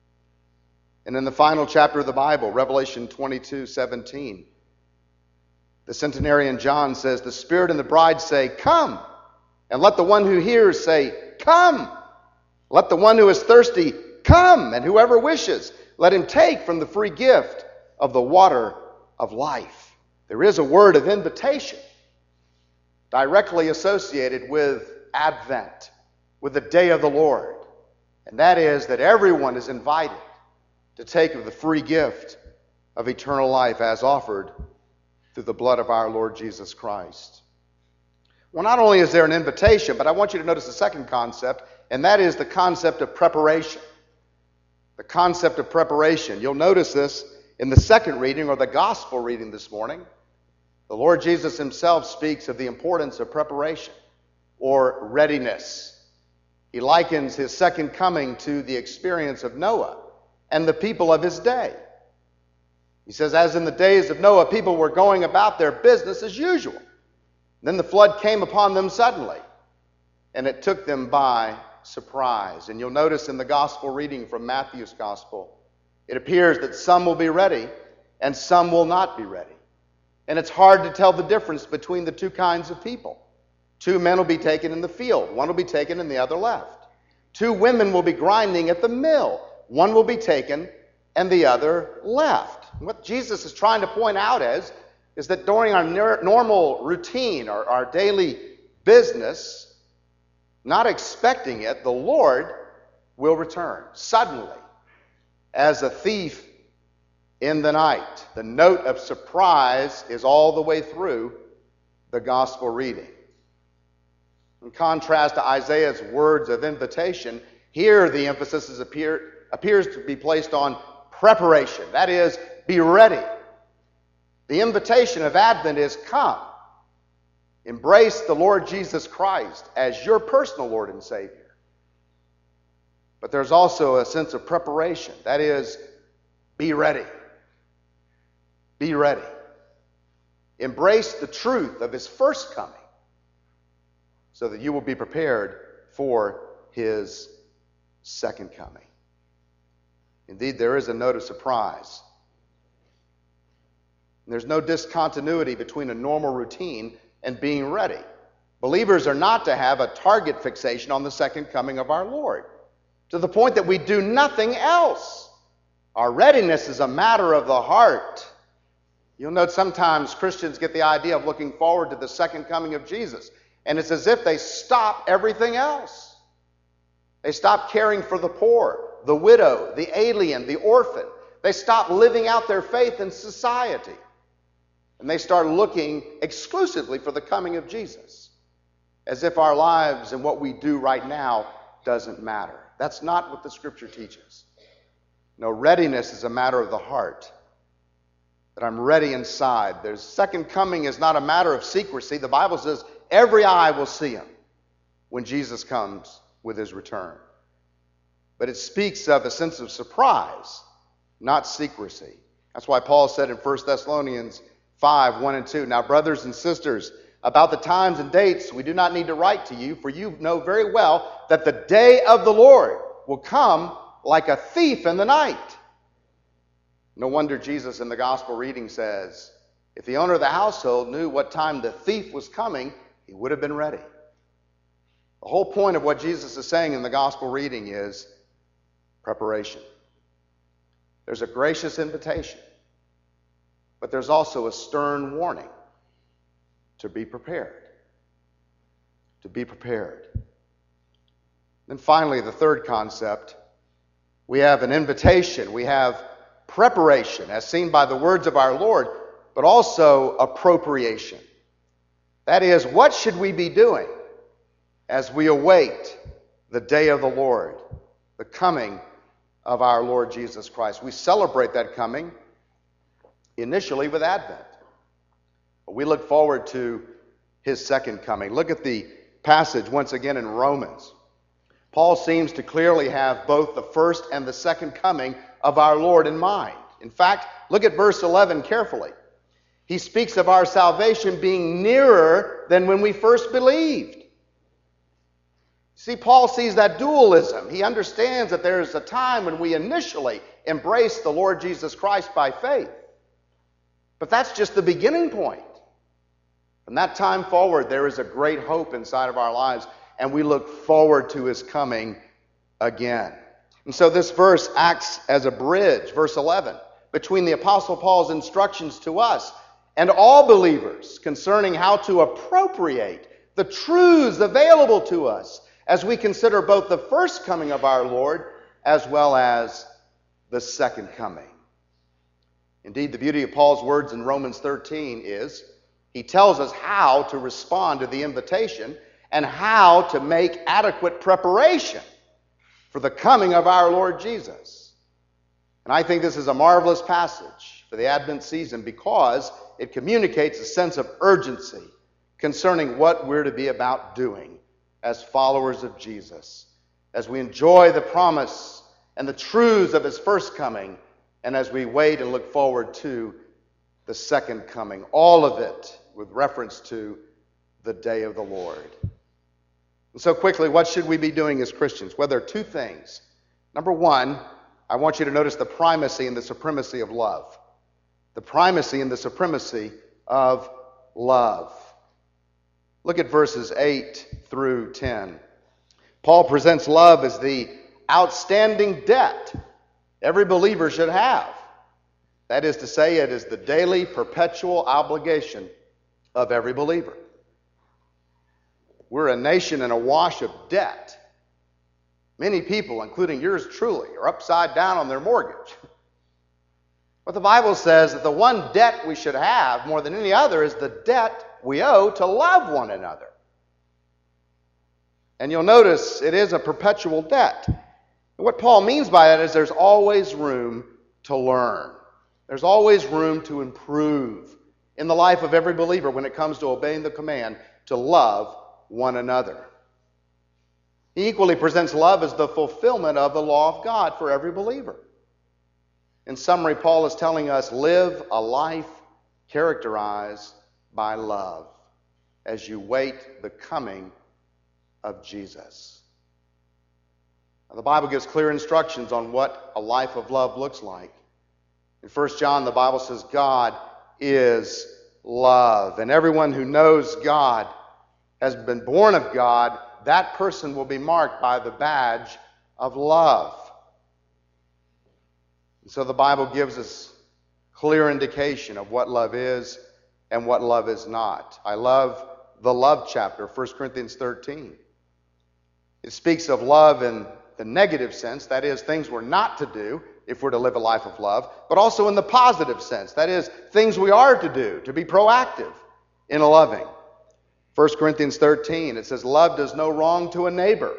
S1: And in the final chapter of the Bible, Revelation twenty-two seventeen, the centenarian John says, "The Spirit and the bride say, 'Come.' And let the one who hears say, 'Come.' Let the one who is thirsty come, and whoever wishes, let him take from the free gift of the water of life." There is a word of invitation directly associated with Advent, with the day of the Lord. And that is that everyone is invited to take of the free gift of eternal life as offered through the blood of our Lord Jesus Christ. Well, not only is there an invitation, but I want you to notice the second concept, and that is the concept of preparation. The concept of preparation. You'll notice this in the second reading, or the gospel reading this morning. The Lord Jesus himself speaks of the importance of preparation or readiness. He likens his second coming to the experience of Noah and the people of his day. He says, as in the days of Noah, people were going about their business as usual. Then the flood came upon them suddenly, and it took them by surprise. And you'll notice in the gospel reading from Matthew's gospel, it appears that some will be ready and some will not be ready. And it's hard to tell the difference between the two kinds of people. Two men will be taken in the field. One will be taken and the other left. Two women will be grinding at the mill. One will be taken and the other left. What Jesus is trying to point out is, is that during our normal routine, our, our daily business, not expecting it, the Lord will return suddenly as a thief in the night. The note of surprise is all the way through the gospel reading. In contrast to Isaiah's words of invitation, here the emphasis is appear, appears to be placed on preparation. That is, be ready. The invitation of Advent is come. Embrace the Lord Jesus Christ as your personal Lord and Savior. But there's also a sense of preparation. That is, be ready. Be ready. Embrace the truth of His first coming so that you will be prepared for His second coming. Indeed, there is a note of surprise. There's no discontinuity between a normal routine and being ready. Believers are not to have a target fixation on the second coming of our Lord, to the point that we do nothing else. Our readiness is a matter of the heart. You'll note sometimes Christians get the idea of looking forward to the second coming of Jesus, and it's as if they stop everything else. They stop caring for the poor, the widow, the alien, the orphan. They stop living out their faith in society. And they start looking exclusively for the coming of Jesus, as if our lives and what we do right now doesn't matter. That's not what the Scripture teaches. No, readiness is a matter of the heart, that I'm ready inside. The second coming is not a matter of secrecy. The Bible says every eye will see Him when Jesus comes with His return. But it speaks of a sense of surprise, not secrecy. That's why Paul said in First Thessalonians five, one and two, now brothers and sisters, about the times and dates we do not need to write to you, for you know very well that the day of the Lord will come like a thief in the night. No wonder Jesus in the gospel reading says, if the owner of the household knew what time the thief was coming, he would have been ready. The whole point of what Jesus is saying in the gospel reading is preparation. There's a gracious invitation, but there's also a stern warning to be prepared. To be prepared. Then finally, the third concept, we have an invitation, we have preparation, as seen by the words of our Lord, but also appropriation. That is, what should we be doing as we await the day of the Lord, the coming of our Lord Jesus Christ? We celebrate that coming initially with Advent. But we look forward to His second coming. Look at the passage once again in Romans. Paul seems to clearly have both the first and the second coming of our Lord in mind. In fact, look at verse eleven carefully. He speaks of our salvation being nearer than when we first believed. See, Paul sees that dualism. He understands that there is a time when we initially embrace the Lord Jesus Christ by faith. But that's just the beginning point. From that time forward, there is a great hope inside of our lives, and we look forward to His coming again. And so this verse acts as a bridge, verse eleven, between the Apostle Paul's instructions to us and all believers concerning how to appropriate the truths available to us as we consider both the first coming of our Lord as well as the second coming. Indeed, the beauty of Paul's words in Romans thirteen is he tells us how to respond to the invitation and how to make adequate preparation for the coming of our Lord Jesus. And I think this is a marvelous passage for the Advent season because it communicates a sense of urgency concerning what we're to be about doing as followers of Jesus, as we enjoy the promise and the truths of His first coming, and as we wait and look forward to the second coming, all of it with reference to the day of the Lord. And so quickly, what should we be doing as Christians? Well, there are two things. Number one, I want you to notice the primacy and the supremacy of love. The primacy and the supremacy of love. Look at verses eight through ten. Paul presents love as the outstanding debt every believer should have. That is to say, it is the daily, perpetual obligation of every believer. We're a nation in a wash of debt. Many people, including yours truly, are upside down on their mortgage. But the Bible says that the one debt we should have more than any other is the debt we owe to love one another. And you'll notice it is a perpetual debt. And what Paul means by that is there's always room to learn. There's always room to improve in the life of every believer when it comes to obeying the command to love one another. He equally presents love as the fulfillment of the law of God for every believer. In summary, Paul is telling us, live a life characterized by love as you wait the coming of Jesus. Now, the Bible gives clear instructions on what a life of love looks like. In First John, the Bible says God is love. And everyone who knows God has been born of God. That person will be marked by the badge of love. And so the Bible gives us clear indication of what love is and what love is not. I love the love chapter, First Corinthians thirteen. It speaks of love in the negative sense, that is, things we're not to do if we're to live a life of love, but also in the positive sense, that is, things we are to do, to be proactive in loving. First Corinthians thirteen, it says, love does no wrong to a neighbor.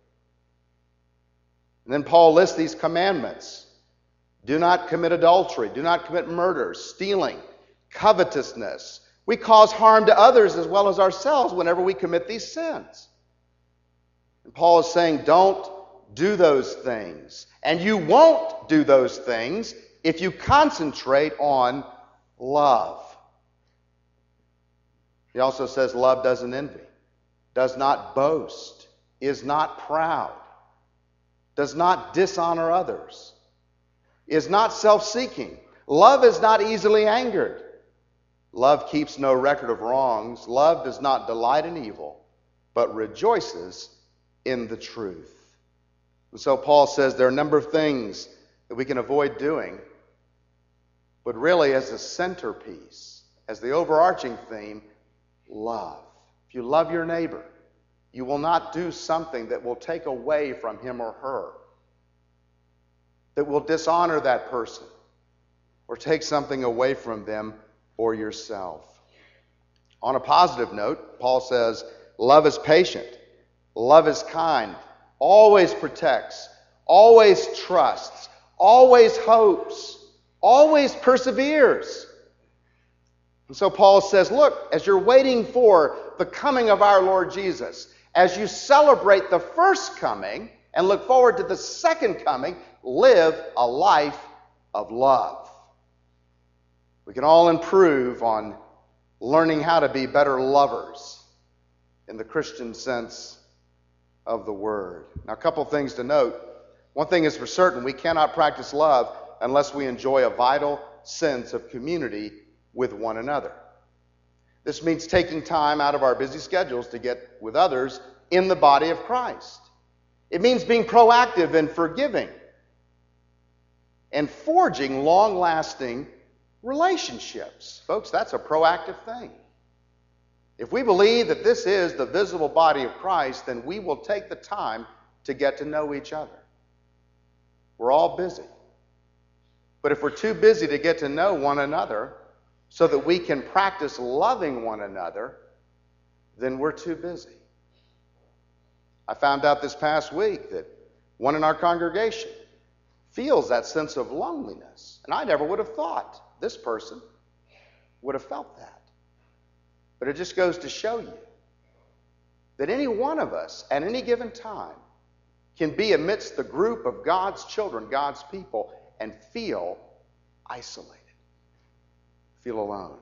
S1: And then Paul lists these commandments. Do not commit adultery. Do not commit murder, stealing, covetousness. We cause harm to others as well as ourselves whenever we commit these sins. And Paul is saying, don't do those things. And you won't do those things if you concentrate on love. He also says love doesn't envy, does not boast, is not proud, does not dishonor others, is not self-seeking. Love is not easily angered. Love keeps no record of wrongs. Love does not delight in evil, but rejoices in the truth. And so Paul says there are a number of things that we can avoid doing, but really as a centerpiece, as the overarching theme, love. If you love your neighbor, you will not do something that will take away from him or her, that will dishonor that person, or take something away from them or yourself. On a positive note, Paul says, love is patient, love is kind, always protects, always trusts, always hopes, always perseveres. And so Paul says, look, as you're waiting for the coming of our Lord Jesus, as you celebrate the first coming and look forward to the second coming, live a life of love. We can all improve on learning how to be better lovers in the Christian sense of the word. Now, a couple things to note. One thing is for certain, we cannot practice love unless we enjoy a vital sense of community with one another. This means taking time out of our busy schedules to get with others in the body of Christ. It means being proactive and forgiving and forging long-lasting relationships. Folks, that's a proactive thing. If we believe that this is the visible body of Christ, then we will take the time to get to know each other. We're all busy. But if we're too busy to get to know one another so that we can practice loving one another, then we're too busy. I found out this past week that one in our congregation feels that sense of loneliness. And I never would have thought this person would have felt that. But it just goes to show you that any one of us at any given time can be amidst the group of God's children, God's people, and feel isolated, feel alone.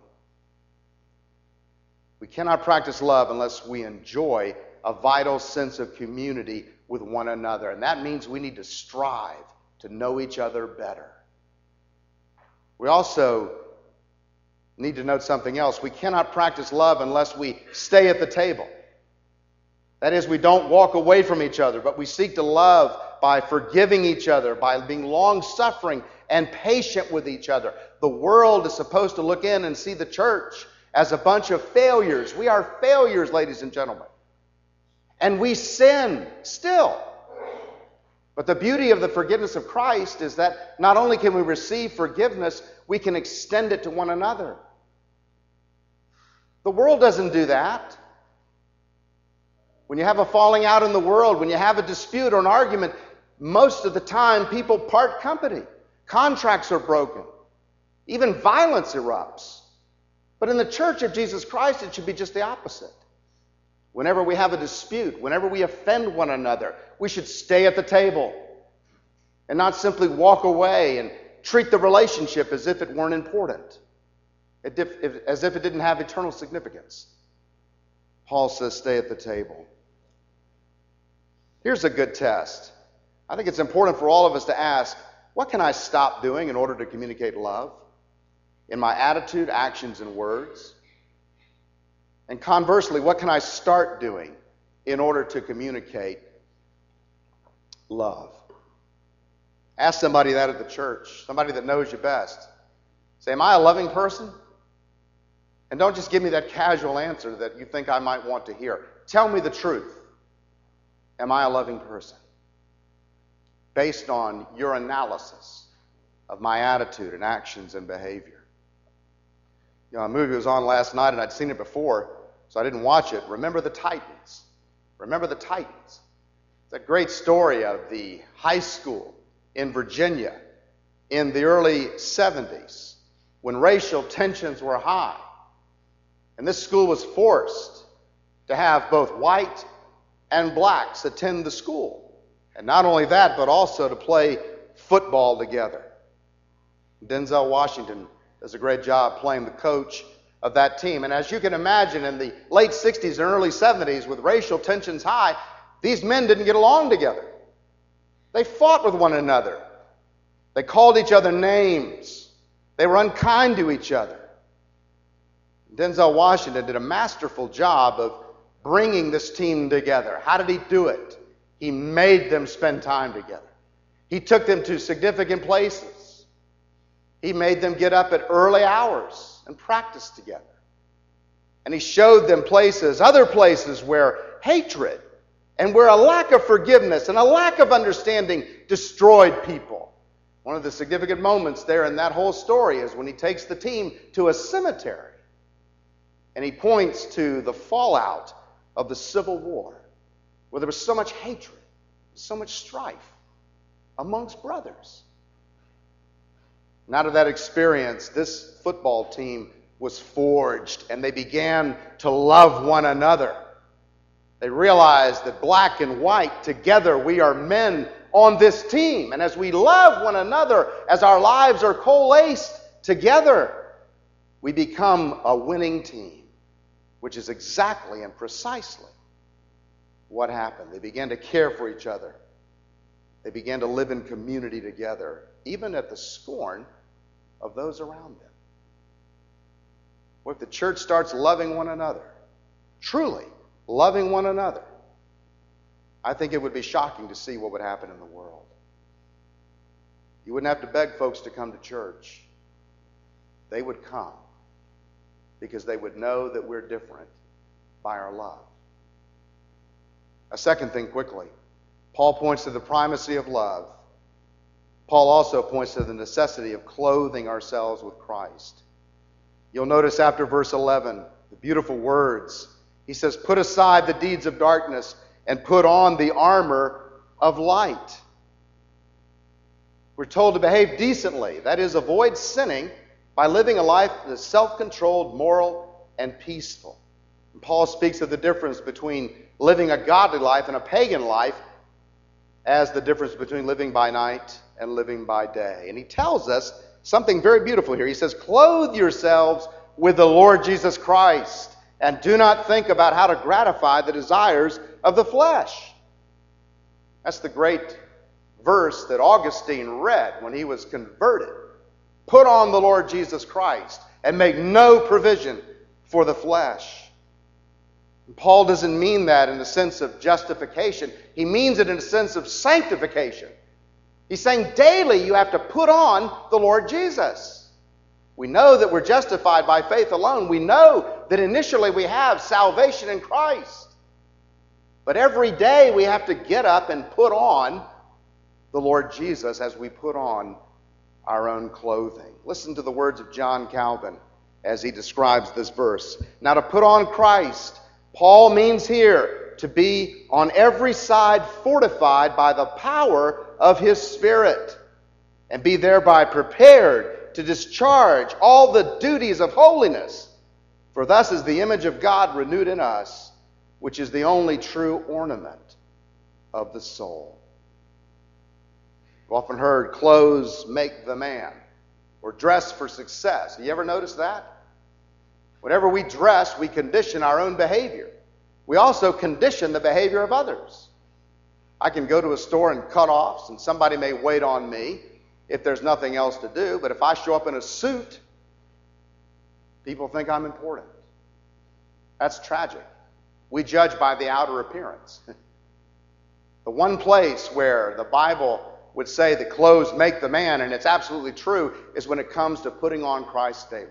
S1: We cannot practice love unless we enjoy a vital sense of community with one another. And that means we need to strive to know each other better. We also need to note something else. We cannot practice love unless we stay at the table. That is, we don't walk away from each other, but we seek to love by forgiving each other, by being long-suffering and patient with each other. The world is supposed to look in and see the church as a bunch of failures. We are failures, ladies and gentlemen. And we sin still. But the beauty of the forgiveness of Christ is that not only can we receive forgiveness, we can extend it to one another. The world doesn't do that. When you have a falling out in the world, when you have a dispute or an argument, most of the time people part company. Contracts are broken. Even violence erupts. But in the Church of Jesus Christ, it should be just the opposite. Whenever we have a dispute, whenever we offend one another, we should stay at the table and not simply walk away and treat the relationship as if it weren't important, as if it didn't have eternal significance. Paul says, stay at the table. Here's a good test. I think it's important for all of us to ask, what can I stop doing in order to communicate love? In my attitude, actions, and words? And conversely, what can I start doing in order to communicate love? Ask somebody that at the church, somebody that knows you best. Say, am I a loving person? And don't just give me that casual answer that you think I might want to hear. Tell me the truth. Am I a loving person? Based on your analysis of my attitude and actions and behavior. You know, a movie was on last night, and I'd seen it before, so I didn't watch it. Remember the Titans. Remember the Titans. It's a great story of the high school in Virginia in the early seventies when racial tensions were high. And this school was forced to have both white and blacks attend the school. And not only that, but also to play football together. Denzel Washington does a great job playing the coach of that team. And as you can imagine, in the late sixties and early seventies, with racial tensions high, these men didn't get along together. They fought with one another. They called each other names. They were unkind to each other. Denzel Washington did a masterful job of bringing this team together. How did he do it? He made them spend time together. He took them to significant places. He made them get up at early hours and practice together. And he showed them places, other places where hatred and where a lack of forgiveness and a lack of understanding destroyed people. One of the significant moments there in that whole story is when he takes the team to a cemetery and he points to the fallout of the Civil War, where there was so much hatred, so much strife amongst brothers. And out of that experience, this football team was forged, and they began to love one another. They realized that black and white, together we are men on this team. And as we love one another, as our lives are coalesced together, we become a winning team, which is exactly and precisely what happened. They began to care for each other. They began to live in community together, even at the scorn of those around them. Well, if the church starts loving one another, truly loving one another, I think it would be shocking to see what would happen in the world. You wouldn't have to beg folks to come to church. They would come because they would know that we're different by our love. A second thing quickly. Paul points to the primacy of love. Paul also points to the necessity of clothing ourselves with Christ. You'll notice after verse eleven, the beautiful words. He says, put aside the deeds of darkness and put on the armor of light. We're told to behave decently. That is, avoid sinning by living a life that is self-controlled, moral, and peaceful. And Paul speaks of the difference between living a godly life and a pagan life as the difference between living by night and living by day. And he tells us something very beautiful here. He says, clothe yourselves with the Lord Jesus Christ, and do not think about how to gratify the desires of the flesh. That's the great verse that Augustine read when he was converted. Put on the Lord Jesus Christ and make no provision for the flesh. And Paul doesn't mean that in the sense of justification. He means it in a sense of sanctification. He's saying daily you have to put on the Lord Jesus. We know that we're justified by faith alone. We know that initially we have salvation in Christ. But every day we have to get up and put on the Lord Jesus as we put on our own clothing. Listen to the words of John Calvin. as he describes this verse. Now, to put on Christ, Paul means here to be on every side fortified by the power of his Spirit, and be thereby prepared to discharge all the duties of holiness. For thus is the image of God renewed in us, which is the only true ornament of the soul. You've often heard clothes make the man, or dress for success. Have you ever noticed that? Whenever we dress, we condition our own behavior. We also condition the behavior of others. I can go to a store and cut offs, and somebody may wait on me if there's nothing else to do. But if I show up in a suit, people think I'm important. That's tragic. We judge by the outer appearance. The one place where the Bible would say that clothes make the man, and it's absolutely true, is when it comes to putting on Christ daily.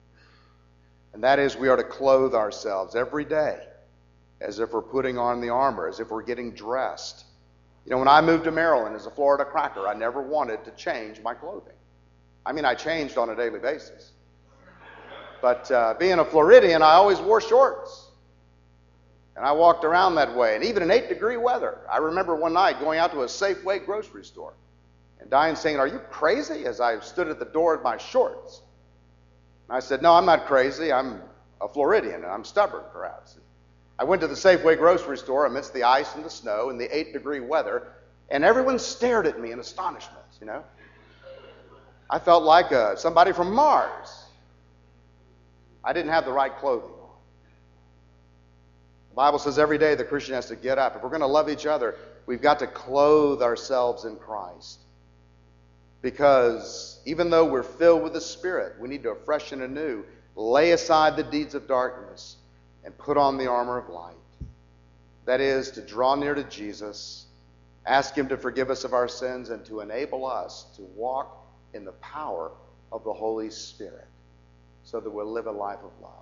S1: And that is, we are to clothe ourselves every day as if we're putting on the armor, as if we're getting dressed. You know, when I moved to Maryland as a Florida cracker, I never wanted to change my clothing. I mean, I changed on a daily basis. But uh, being a Floridian, I always wore shorts. And I walked around that way. And even in eight degree weather, I remember one night going out to a Safeway grocery store. And Diane saying, "Are you crazy?" as I stood at the door in my shorts. And I said, "No, I'm not crazy. I'm a Floridian, and I'm stubborn, perhaps." I went to the Safeway grocery store amidst the ice and the snow and the eight degree weather, and everyone stared at me in astonishment, you know. I felt like uh, somebody from Mars. I didn't have the right clothing on. The Bible says every day the Christian has to get up. If we're going to love each other, we've got to clothe ourselves in Christ. Because even though we're filled with the Spirit, we need to afresh and anew lay aside the deeds of darkness and put on the armor of light. That is, to draw near to Jesus, ask Him to forgive us of our sins, and to enable us to walk in the power of the Holy Spirit so that we'll live a life of love.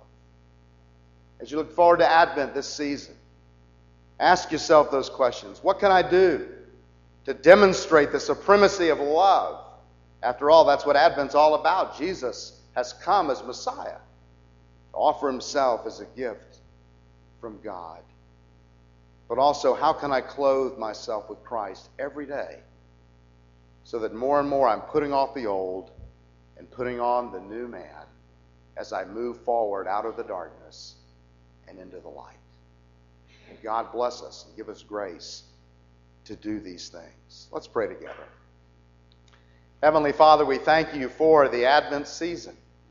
S1: As you look forward to Advent this season, ask yourself those questions. What can I do to demonstrate the supremacy of love? After all, that's what Advent's all about. Jesus has come as Messiah to offer Himself as a gift from God. But also, how can I clothe myself with Christ every day so that more and more I'm putting off the old and putting on the new man as I move forward out of the darkness and into the light? May God bless us and give us grace to do these things. Let's pray together. Heavenly Father, we thank You for the Advent season.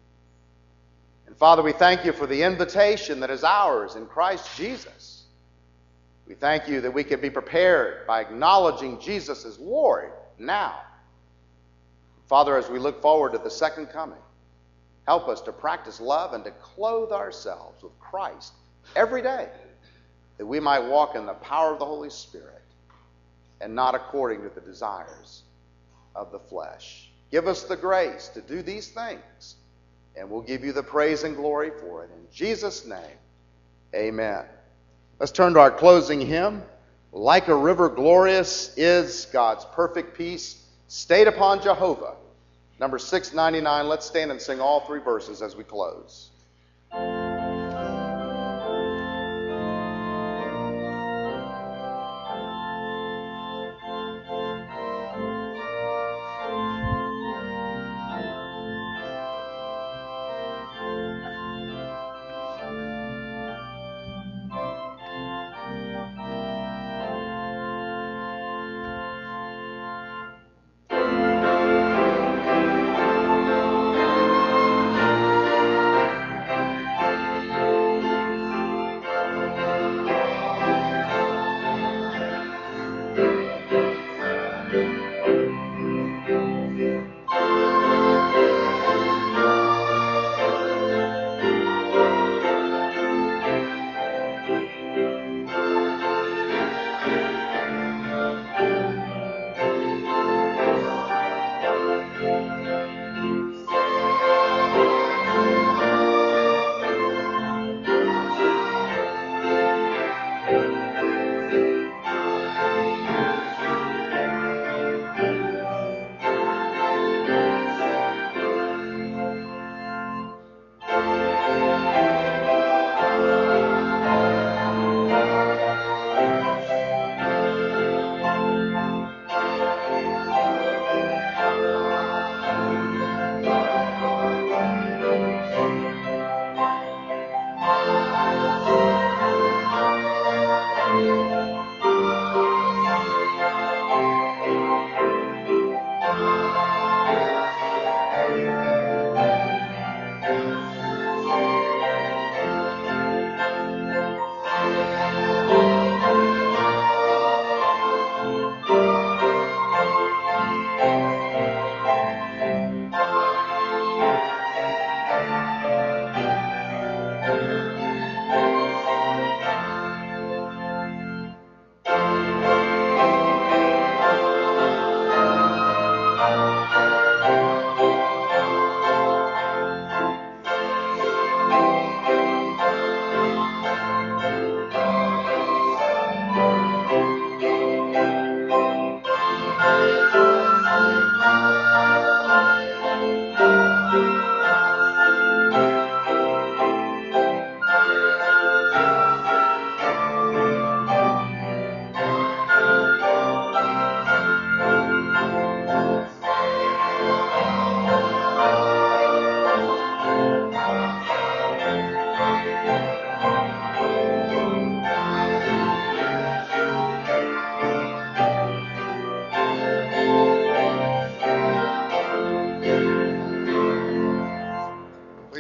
S1: And Father, we thank You for the invitation that is ours in Christ Jesus. We thank You that we can be prepared by acknowledging Jesus as Lord now. Father, as we look forward to the second coming, help us to practice love and to clothe ourselves with Christ every day, that we might walk in the power of the Holy Spirit and not according to the desires of the flesh. Give us the grace to do these things, and we'll give You the praise and glory for it. In Jesus' name, amen. Let's turn to our closing hymn. Like a river glorious is God's perfect peace, stayed upon Jehovah. Number six ninety-nine. Let's stand and sing all three verses as we close.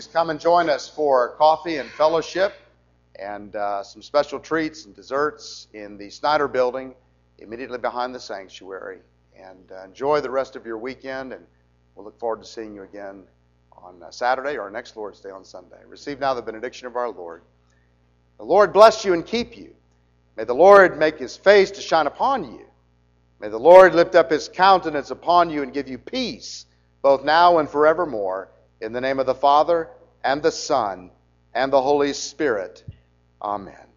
S1: please come and join us for coffee and fellowship and uh, some special treats and desserts in the Snyder Building immediately behind the sanctuary. And uh, enjoy the rest of your weekend, and we'll look forward to seeing you again on uh, Saturday or next Lord's Day on Sunday. Receive now the benediction of our Lord. The Lord bless you and keep you. May the Lord make his face to shine upon you. May the Lord lift up his countenance upon you and give you peace, both now and forevermore. In the name of the Father, and the Son, and the Holy Spirit. Amen.